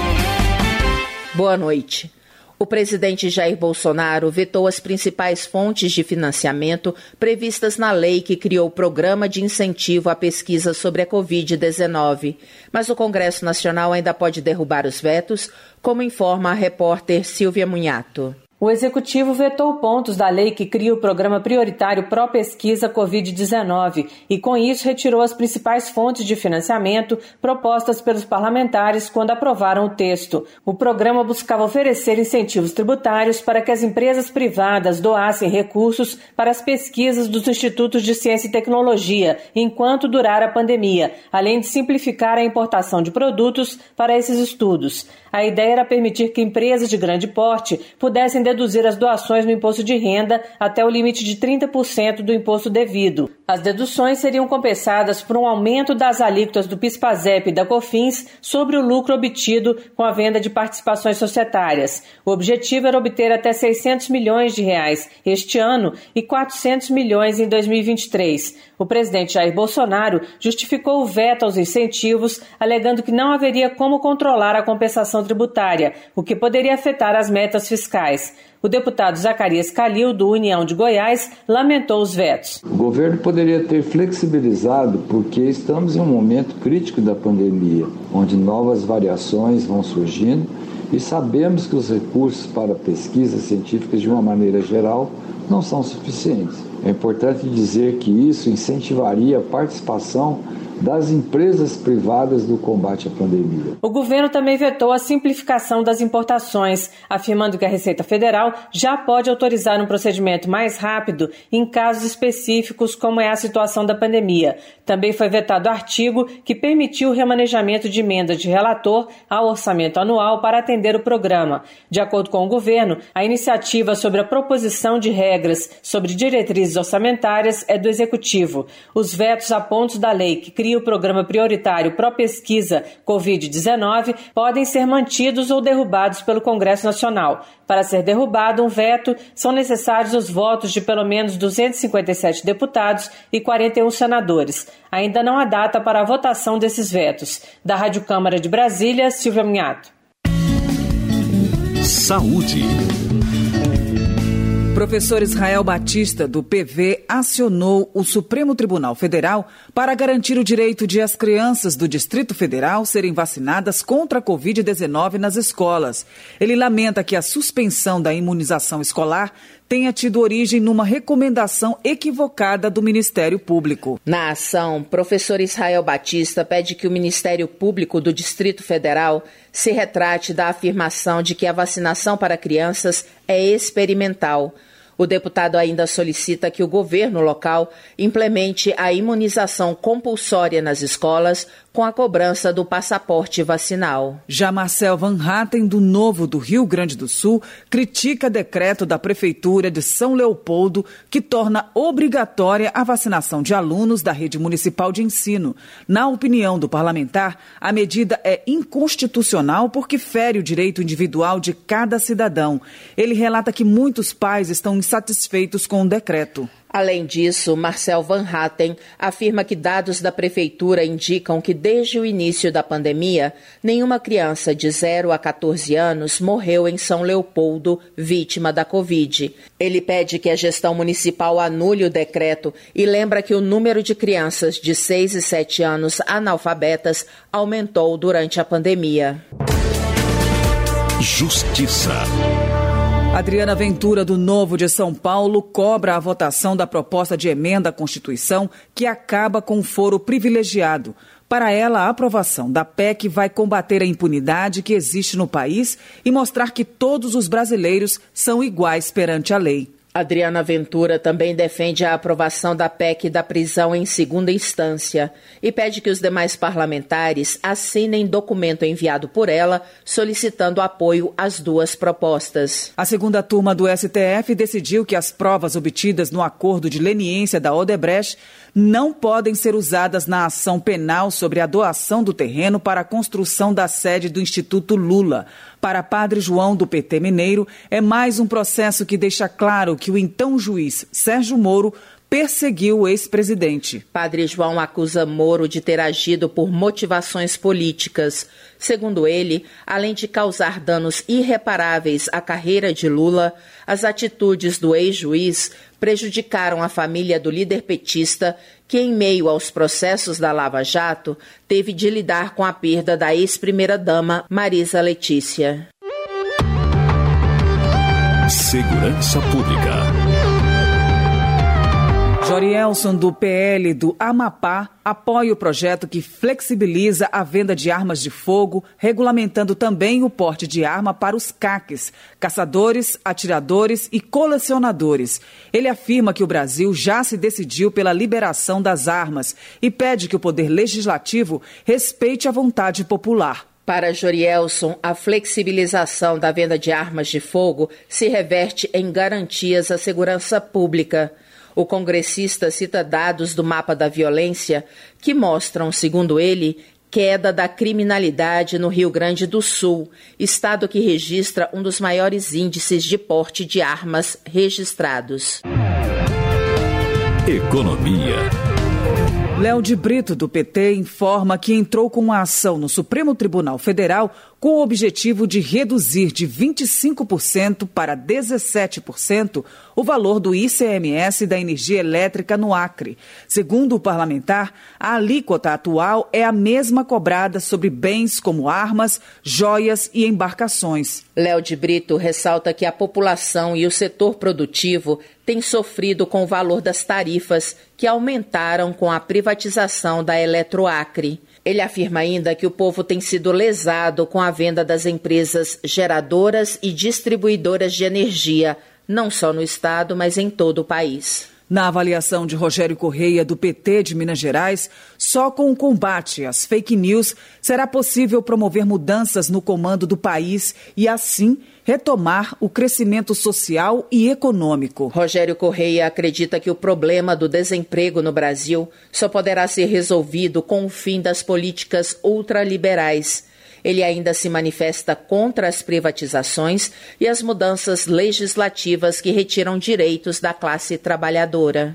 [SPEAKER 4] Boa noite. O presidente Jair Bolsonaro vetou as principais fontes de financiamento previstas na lei que criou o Programa de Incentivo à Pesquisa sobre a covid dezenove. Mas o Congresso Nacional ainda pode derrubar os vetos, como informa a repórter Silvia Munhato.
[SPEAKER 8] O Executivo vetou pontos da lei que cria o Programa Prioritário Pró-Pesquisa covid dezenove e, com isso, retirou as principais fontes de financiamento propostas pelos parlamentares quando aprovaram o texto. O programa buscava oferecer incentivos tributários para que as empresas privadas doassem recursos para as pesquisas dos institutos de ciência e tecnologia enquanto durar a pandemia, além de simplificar a importação de produtos para esses estudos. A ideia era permitir que empresas de grande porte pudessem deduzir as doações no imposto de renda até o limite de trinta por cento do imposto devido. As deduções seriam compensadas por um aumento das alíquotas do PIS/PASEP e da COFINS sobre o lucro obtido com a venda de participações societárias. O objetivo era obter até seiscentos milhões de reais este ano e quatrocentos milhões em dois mil e vinte e três. O presidente Jair Bolsonaro justificou o veto aos incentivos, alegando que não haveria como controlar a compensação tributária, o que poderia afetar as metas fiscais. O deputado Zacarias Calil, do União de Goiás, lamentou os vetos.
[SPEAKER 9] O governo poderia ter flexibilizado porque estamos em um momento crítico da pandemia, onde novas variações vão surgindo e sabemos que os recursos para pesquisas científicas, de uma maneira geral, não são suficientes. É importante dizer que isso incentivaria a participação das empresas privadas do combate à pandemia.
[SPEAKER 8] O governo também vetou a simplificação das importações, afirmando que a Receita Federal já pode autorizar um procedimento mais rápido em casos específicos, como é a situação da pandemia. Também foi vetado o artigo que permitiu o remanejamento de emendas de relator ao orçamento anual para atender o programa. De acordo com o governo, a iniciativa sobre a proposição de regras sobre diretrizes orçamentárias é do Executivo. Os vetos a pontos da lei que cria o Programa Prioritário Pró-Pesquisa covid dezenove podem ser mantidos ou derrubados pelo Congresso Nacional. Para ser derrubado um veto, são necessários os votos de pelo menos duzentos e cinquenta e sete deputados e quarenta e um senadores. Ainda não há data para a votação desses vetos. Da Rádio Câmara de Brasília, Silvia Minhato.
[SPEAKER 2] Saúde.
[SPEAKER 3] Professor Israel Batista, do P V, acionou o Supremo Tribunal Federal para garantir o direito de as crianças do Distrito Federal serem vacinadas contra a covid dezenove nas escolas. Ele lamenta que a suspensão da imunização escolar tenha tido origem numa recomendação equivocada do Ministério Público.
[SPEAKER 4] Na ação, professor Israel Batista pede que o Ministério Público do Distrito Federal se retrate da afirmação de que a vacinação para crianças é experimental. O deputado ainda solicita que o governo local implemente a imunização compulsória nas escolas com a cobrança do passaporte vacinal.
[SPEAKER 3] Já Marcel Van Hatten, do Novo do Rio Grande do Sul, critica decreto da Prefeitura de São Leopoldo que torna obrigatória a vacinação de alunos da rede municipal de ensino. Na opinião do parlamentar, a medida é inconstitucional porque fere o direito individual de cada cidadão. Ele relata que muitos pais estão insatisfeitos com o decreto.
[SPEAKER 4] Além disso, Marcel Van Hatten afirma que dados da Prefeitura indicam que desde o início da pandemia, nenhuma criança de zero a catorze anos morreu em São Leopoldo vítima da Covid. Ele pede que a gestão municipal anule o decreto e lembra que o número de crianças de seis e sete anos analfabetas aumentou durante a pandemia.
[SPEAKER 2] Justiça.
[SPEAKER 3] Adriana Ventura, do Novo de São Paulo, cobra a votação da proposta de emenda à Constituição que acaba com o foro privilegiado. Para ela, a aprovação da P E C vai combater a impunidade que existe no país e mostrar que todos os brasileiros são iguais perante a lei.
[SPEAKER 4] Adriana Ventura também defende a aprovação da P E C da prisão em segunda instância e pede que os demais parlamentares assinem documento enviado por ela solicitando apoio às duas propostas.
[SPEAKER 3] A segunda turma do S T F decidiu que as provas obtidas no acordo de leniência da Odebrecht não podem ser usadas na ação penal sobre a doação do terreno para a construção da sede do Instituto Lula. Para Padre João, do P T Mineiro, é mais um processo que deixa claro que o então juiz Sérgio Moro perseguiu o ex-presidente.
[SPEAKER 4] Padre João acusa Moro de ter agido por motivações políticas. Segundo ele, além de causar danos irreparáveis à carreira de Lula, as atitudes do ex-juiz prejudicaram a família do líder petista, que, em meio aos processos da Lava Jato, teve de lidar com a perda da ex-primeira-dama Marisa Letícia.
[SPEAKER 2] Segurança Pública.
[SPEAKER 3] Jorielson, do P L do Amapá, apoia o projeto que flexibiliza a venda de armas de fogo, regulamentando também o porte de arma para os caques, caçadores, atiradores e colecionadores. Ele afirma que o Brasil já se decidiu pela liberação das armas e pede que o Poder Legislativo respeite a vontade popular.
[SPEAKER 4] Para Jorielson, a flexibilização da venda de armas de fogo se reverte em garantias à segurança pública. O congressista cita dados do mapa da violência que mostram, segundo ele, queda da criminalidade no Rio Grande do Sul, estado que registra um dos maiores índices de porte de armas registrados.
[SPEAKER 2] Economia.
[SPEAKER 3] Léo de Brito, do P T, informa que entrou com uma ação no Supremo Tribunal Federal com o objetivo de reduzir de vinte e cinco por cento para dezessete por cento o valor do I C M S da energia elétrica no Acre. Segundo o parlamentar, a alíquota atual é a mesma cobrada sobre bens como armas, joias e embarcações.
[SPEAKER 4] Léo de Brito ressalta que a população e o setor produtivo têm sofrido com o valor das tarifas, que aumentaram com a privatização da Eletroacre. Ele afirma ainda que o povo tem sido lesado com a venda das empresas geradoras e distribuidoras de energia, não só no estado, mas em todo o país.
[SPEAKER 3] Na avaliação de Rogério Correia, do P T de Minas Gerais, só com o combate às fake news será possível promover mudanças no comando do país e, assim, retomar o crescimento social e econômico.
[SPEAKER 4] Rogério Correia acredita que o problema do desemprego no Brasil só poderá ser resolvido com o fim das políticas ultraliberais. Ele ainda se manifesta contra as privatizações e as mudanças legislativas que retiram direitos da classe trabalhadora.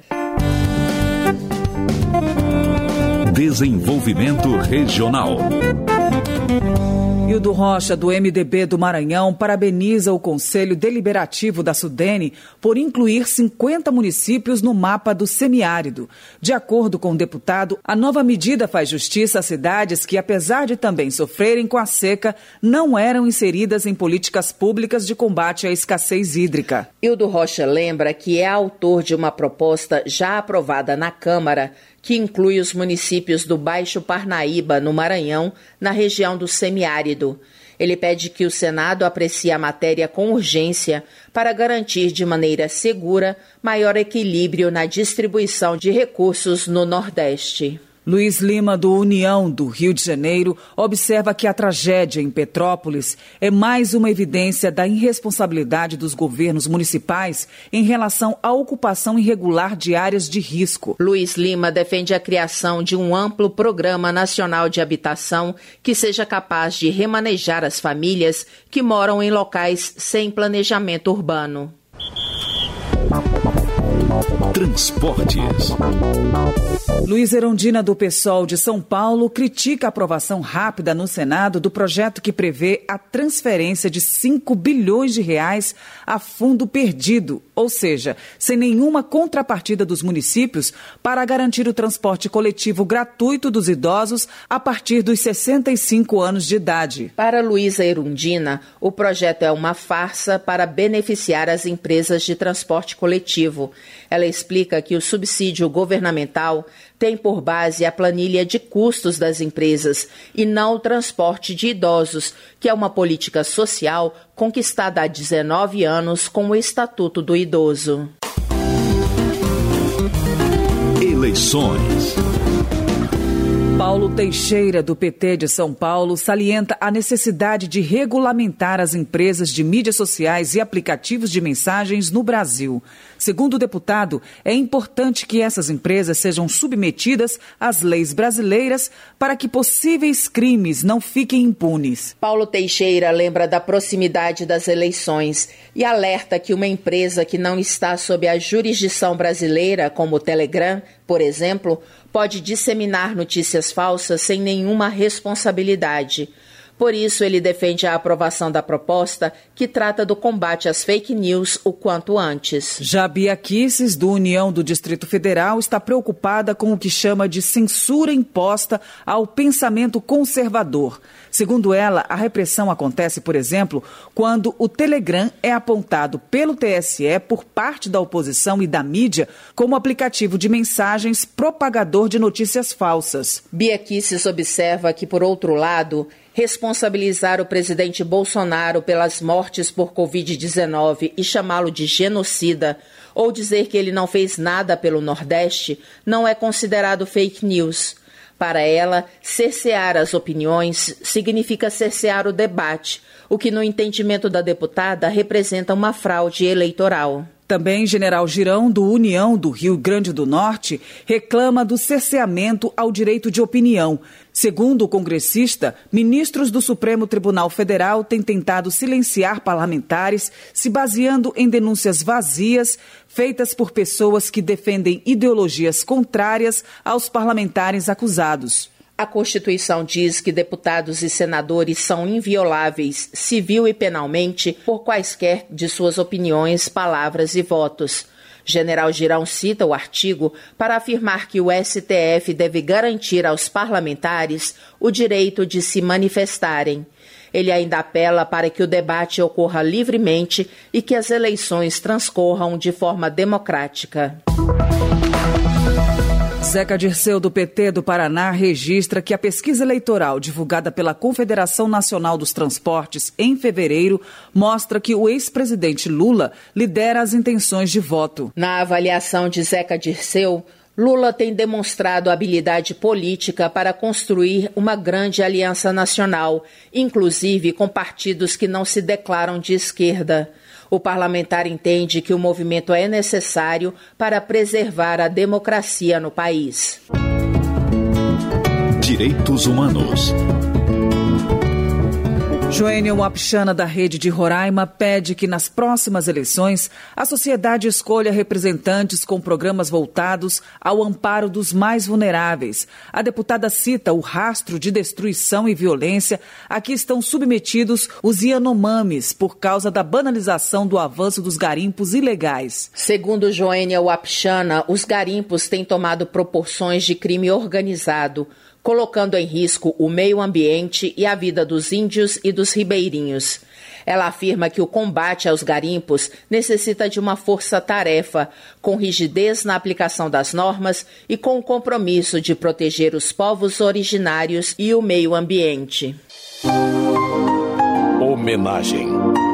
[SPEAKER 2] Desenvolvimento Regional.
[SPEAKER 3] Hildo Rocha, do M D B do Maranhão, parabeniza o Conselho Deliberativo da Sudene por incluir cinquenta municípios no mapa do semiárido. De acordo com o deputado, a nova medida faz justiça a cidades que, apesar de também sofrerem com a seca, não eram inseridas em políticas públicas de combate à escassez hídrica.
[SPEAKER 4] Hildo Rocha lembra que é autor de uma proposta já aprovada na Câmara que inclui os municípios do Baixo Parnaíba, no Maranhão, na região do semiárido. Ele pede que o Senado aprecie a matéria com urgência para garantir de maneira segura maior equilíbrio na distribuição de recursos no Nordeste.
[SPEAKER 3] Luiz Lima, do União do Rio de Janeiro, observa que a tragédia em Petrópolis é mais uma evidência da irresponsabilidade dos governos municipais em relação à ocupação irregular de áreas de risco.
[SPEAKER 4] Luiz Lima defende a criação de um amplo programa nacional de habitação que seja capaz de remanejar as famílias que moram em locais sem planejamento urbano.
[SPEAKER 2] Transportes.
[SPEAKER 3] Luiz Erundina, do PSOL de São Paulo, critica a aprovação rápida no Senado do projeto que prevê a transferência de cinco bilhões de reais a fundo perdido, ou seja, sem nenhuma contrapartida dos municípios, para garantir o transporte coletivo gratuito dos idosos a partir dos sessenta e cinco anos de idade.
[SPEAKER 4] Para Luísa Erundina, o projeto é uma farsa para beneficiar as empresas de transporte coletivo. Ela explica que o subsídio governamental tem por base a planilha de custos das empresas e não o transporte de idosos, que é uma política social conquistada há dezenove anos com o Estatuto do Idoso.
[SPEAKER 2] Eleições.
[SPEAKER 3] Paulo Teixeira, do P T de São Paulo, salienta a necessidade de regulamentar as empresas de mídias sociais e aplicativos de mensagens no Brasil. Segundo o deputado, é importante que essas empresas sejam submetidas às leis brasileiras para que possíveis crimes não fiquem impunes.
[SPEAKER 4] Paulo Teixeira lembra da proximidade das eleições e alerta que uma empresa que não está sob a jurisdição brasileira, como o Telegram, por exemplo, pode disseminar notícias falsas sem nenhuma responsabilidade. Por isso, ele defende a aprovação da proposta que trata do combate às fake news o quanto antes.
[SPEAKER 3] Já Bia Kicis, do União do Distrito Federal, está preocupada com o que chama de censura imposta ao pensamento conservador. Segundo ela, a repressão acontece, por exemplo, quando o Telegram é apontado pelo T S E por parte da oposição e da mídia como aplicativo de mensagens propagador de notícias falsas.
[SPEAKER 4] Bia Kicis observa que, por outro lado, responsabilizar o presidente Bolsonaro pelas mortes por covid dezenove e chamá-lo de genocida, ou dizer que ele não fez nada pelo Nordeste, não é considerado fake news. Para ela, cercear as opiniões significa cercear o debate, o que, no entendimento da deputada, representa uma fraude eleitoral.
[SPEAKER 3] Também General Girão, do União do Rio Grande do Norte, reclama do cerceamento ao direito de opinião. Segundo o congressista, ministros do Supremo Tribunal Federal têm tentado silenciar parlamentares, se baseando em denúncias vazias feitas por pessoas que defendem ideologias contrárias aos parlamentares acusados.
[SPEAKER 4] A Constituição diz que deputados e senadores são invioláveis, civil e penalmente, por quaisquer de suas opiniões, palavras e votos. General Girão cita o artigo para afirmar que o S T F deve garantir aos parlamentares o direito de se manifestarem. Ele ainda apela para que o debate ocorra livremente e que as eleições transcorram de forma democrática.
[SPEAKER 3] Zeca Dirceu, do P T do Paraná, registra que a pesquisa eleitoral divulgada pela Confederação Nacional dos Transportes em fevereiro mostra que o ex-presidente Lula lidera as intenções de voto.
[SPEAKER 4] Na avaliação de Zeca Dirceu, Lula tem demonstrado habilidade política para construir uma grande aliança nacional, inclusive com partidos que não se declaram de esquerda. O parlamentar entende que o movimento é necessário para preservar a democracia no país.
[SPEAKER 2] Direitos Humanos.
[SPEAKER 3] Joênia Wapchana, da Rede de Roraima, pede que nas próximas eleições a sociedade escolha representantes com programas voltados ao amparo dos mais vulneráveis. A deputada cita o rastro de destruição e violência a que estão submetidos os Yanomamis por causa da banalização do avanço dos garimpos ilegais.
[SPEAKER 4] Segundo Joênia Wapchana, os garimpos têm tomado proporções de crime organizado, colocando em risco o meio ambiente e a vida dos índios e dos ribeirinhos. Ela afirma que o combate aos garimpos necessita de uma força-tarefa, com rigidez na aplicação das normas e com o compromisso de proteger os povos originários e o meio ambiente.
[SPEAKER 2] Homenagem.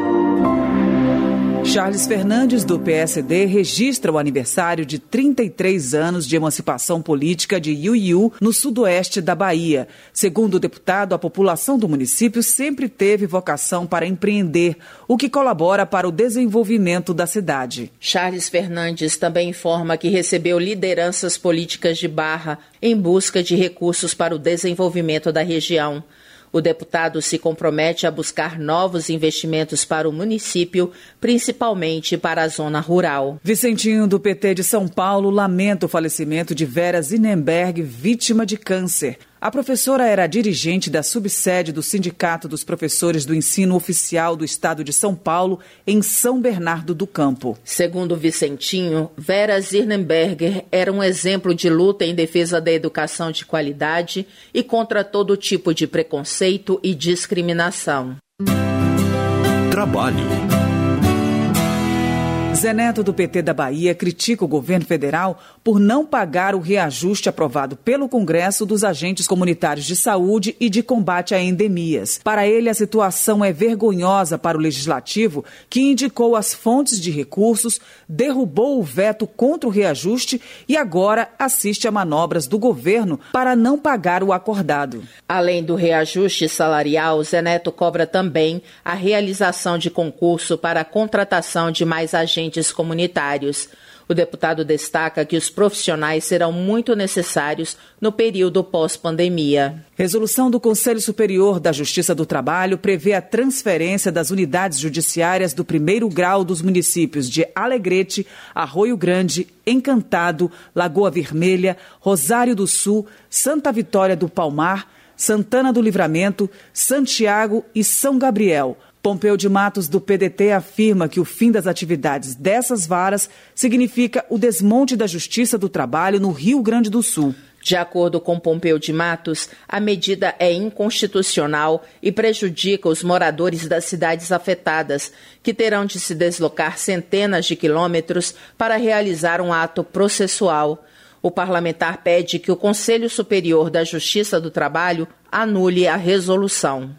[SPEAKER 3] Charles Fernandes, do P S D, registra o aniversário de trinta e três anos de emancipação política de Iuiú, no sudoeste da Bahia. Segundo o deputado, a população do município sempre teve vocação para empreender, o que colabora para o desenvolvimento da cidade.
[SPEAKER 4] Charles Fernandes também informa que recebeu lideranças políticas de Barra em busca de recursos para o desenvolvimento da região. O deputado se compromete a buscar novos investimentos para o município, principalmente para a zona rural.
[SPEAKER 3] Vicentinho, do P T de São Paulo, lamenta o falecimento de Vera Zinenberg, vítima de câncer. A professora era dirigente da subsede do Sindicato dos Professores do Ensino Oficial do Estado de São Paulo, em São Bernardo do Campo.
[SPEAKER 4] Segundo Vicentinho, Vera Zinenberger era um exemplo de luta em defesa da educação de qualidade e contra todo tipo de preconceito e discriminação.
[SPEAKER 2] Trabalho.
[SPEAKER 3] Zé Neto, do P T da Bahia, critica o governo federal por não pagar o reajuste aprovado pelo Congresso dos agentes comunitários de saúde e de combate a endemias. Para ele, a situação é vergonhosa para o Legislativo, que indicou as fontes de recursos, derrubou o veto contra o reajuste e agora assiste a manobras do governo para não pagar o acordado.
[SPEAKER 4] Além do reajuste salarial, Zé Neto cobra também a realização de concurso para a contratação de mais agentes comunitários. O deputado destaca que os profissionais serão muito necessários no período pós-pandemia.
[SPEAKER 3] Resolução do Conselho Superior da Justiça do Trabalho prevê a transferência das unidades judiciárias do primeiro grau dos municípios de Alegrete, Arroio Grande, Encantado, Lagoa Vermelha, Rosário do Sul, Santa Vitória do Palmar, Santana do Livramento, Santiago e São Gabriel. Pompeu de Matos, do P D T, afirma que o fim das atividades dessas varas significa o desmonte da Justiça do Trabalho no Rio Grande do Sul.
[SPEAKER 4] De acordo com Pompeu de Matos, a medida é inconstitucional e prejudica os moradores das cidades afetadas, que terão de se deslocar centenas de quilômetros para realizar um ato processual. O parlamentar pede que o Conselho Superior da Justiça do Trabalho anule a resolução.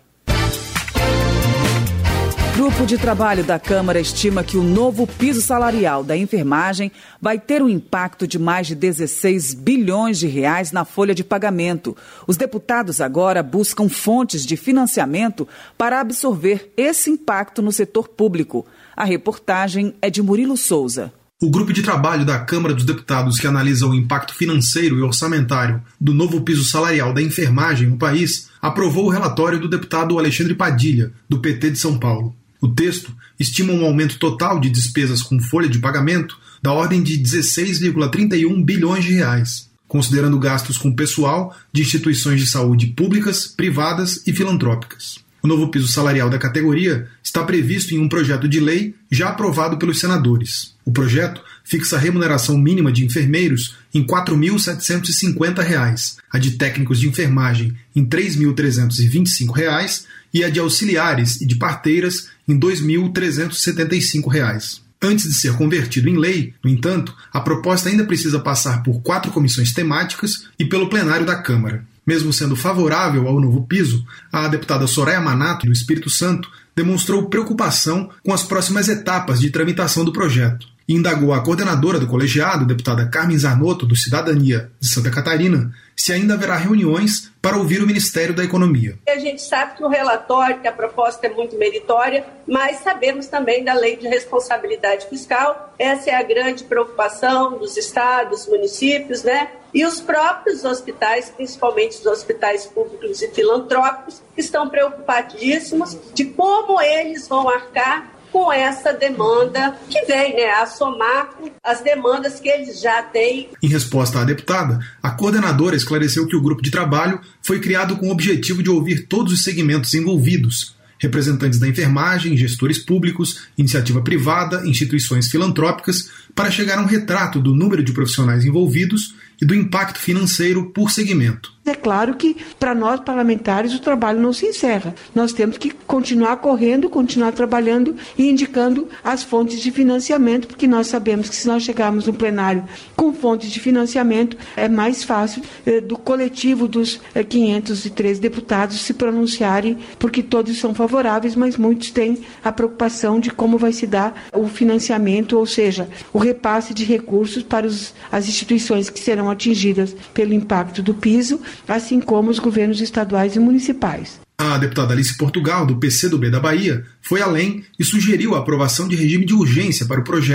[SPEAKER 3] Grupo de trabalho da Câmara estima que o novo piso salarial da enfermagem vai ter um impacto de mais de dezesseis bilhões de reais na folha de pagamento. Os deputados agora buscam fontes de financiamento para absorver esse impacto no setor público. A reportagem é de Murilo Souza.
[SPEAKER 10] O grupo de trabalho da Câmara dos Deputados que analisa o impacto financeiro e orçamentário do novo piso salarial da enfermagem no país aprovou o relatório do deputado Alexandre Padilha, do P T de São Paulo. O texto estima um aumento total de despesas com folha de pagamento da ordem de dezesseis vírgula trinta e um bilhões de reais, considerando gastos com pessoal de instituições de saúde públicas, privadas e filantrópicas. O novo piso salarial da categoria está previsto em um projeto de lei já aprovado pelos senadores. O projeto fixa a remuneração mínima de enfermeiros em quatro mil setecentos e cinquenta reais, a de técnicos de enfermagem em três mil trezentos e vinte e cinco reais e a de auxiliares e de parteiras em dois mil trezentos e setenta e cinco reais. Antes de ser convertido em lei, no entanto, a proposta ainda precisa passar por quatro comissões temáticas e pelo plenário da Câmara. Mesmo sendo favorável ao novo piso, a deputada Soraya Manato, do Espírito Santo, demonstrou preocupação com as próximas etapas de tramitação do projeto e indagou a coordenadora do colegiado, deputada Carmen Zanotto, do Cidadania de Santa Catarina, se ainda haverá reuniões para ouvir o Ministério da Economia.
[SPEAKER 12] A gente sabe que o relatório, que a proposta é muito meritória, mas sabemos também da Lei de Responsabilidade Fiscal. Essa é a grande preocupação dos estados, municípios, né? E os próprios hospitais, principalmente os hospitais públicos e filantrópicos, estão preocupadíssimos de como eles vão arcar com essa demanda que vem, né, a somar as demandas que eles já têm.
[SPEAKER 10] Em resposta à deputada, a coordenadora esclareceu que o grupo de trabalho foi criado com o objetivo de ouvir todos os segmentos envolvidos, representantes da enfermagem, gestores públicos, iniciativa privada, instituições filantrópicas, para chegar a um retrato do número de profissionais envolvidos e do impacto financeiro por segmento.
[SPEAKER 13] É claro que, para nós parlamentares, o trabalho não se encerra. Nós temos que continuar correndo, continuar trabalhando e indicando as fontes de financiamento, porque nós sabemos que se nós chegarmos no plenário com fontes de financiamento, é mais fácil eh, do coletivo dos eh, quinhentos e três deputados se pronunciarem, porque todos são favoráveis, mas muitos têm a preocupação de como vai se dar o financiamento, ou seja, o repasse de recursos para os, as instituições que serão atingidas pelo impacto do piso, assim como os governos estaduais e municipais.
[SPEAKER 10] A deputada Alice Portugal, do P C do B da Bahia, foi além e sugeriu a aprovação de regime de urgência para o projeto,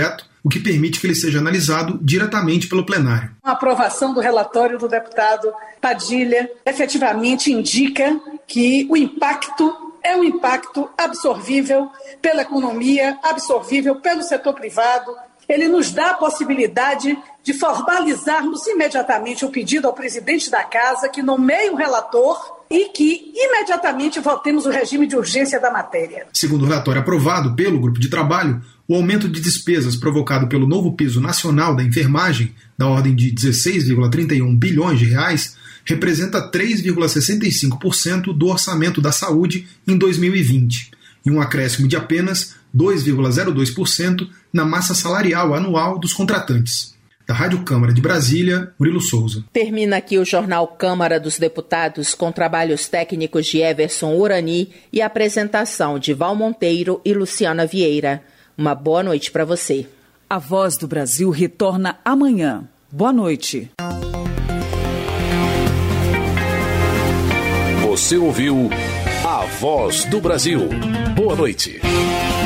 [SPEAKER 10] o que permite que ele seja analisado diretamente pelo plenário.
[SPEAKER 1] A aprovação do relatório do deputado Padilha efetivamente indica que o impacto é um impacto absorvível pela economia, absorvível pelo setor privado. Ele nos dá a possibilidade de formalizarmos imediatamente o pedido ao presidente da Casa que nomeie um relator e que imediatamente votemos o regime de urgência da matéria.
[SPEAKER 10] Segundo o relatório aprovado pelo grupo de trabalho, o aumento de despesas provocado pelo novo piso nacional da enfermagem, da ordem de dezesseis vírgula trinta e um bilhões de reais, representa três vírgula sessenta e cinco por cento do orçamento da saúde em dois mil e vinte, e um acréscimo de apenas dois vírgula zero dois por cento na massa salarial anual dos contratantes. Da Rádio Câmara de Brasília, Murilo Souza.
[SPEAKER 4] Termina aqui o Jornal Câmara dos Deputados com trabalhos técnicos de Everson Urani e apresentação de Val Monteiro e Luciana Vieira. Uma boa noite para você.
[SPEAKER 3] A Voz do Brasil retorna amanhã. Boa noite.
[SPEAKER 2] Você ouviu A Voz do Brasil. Boa noite.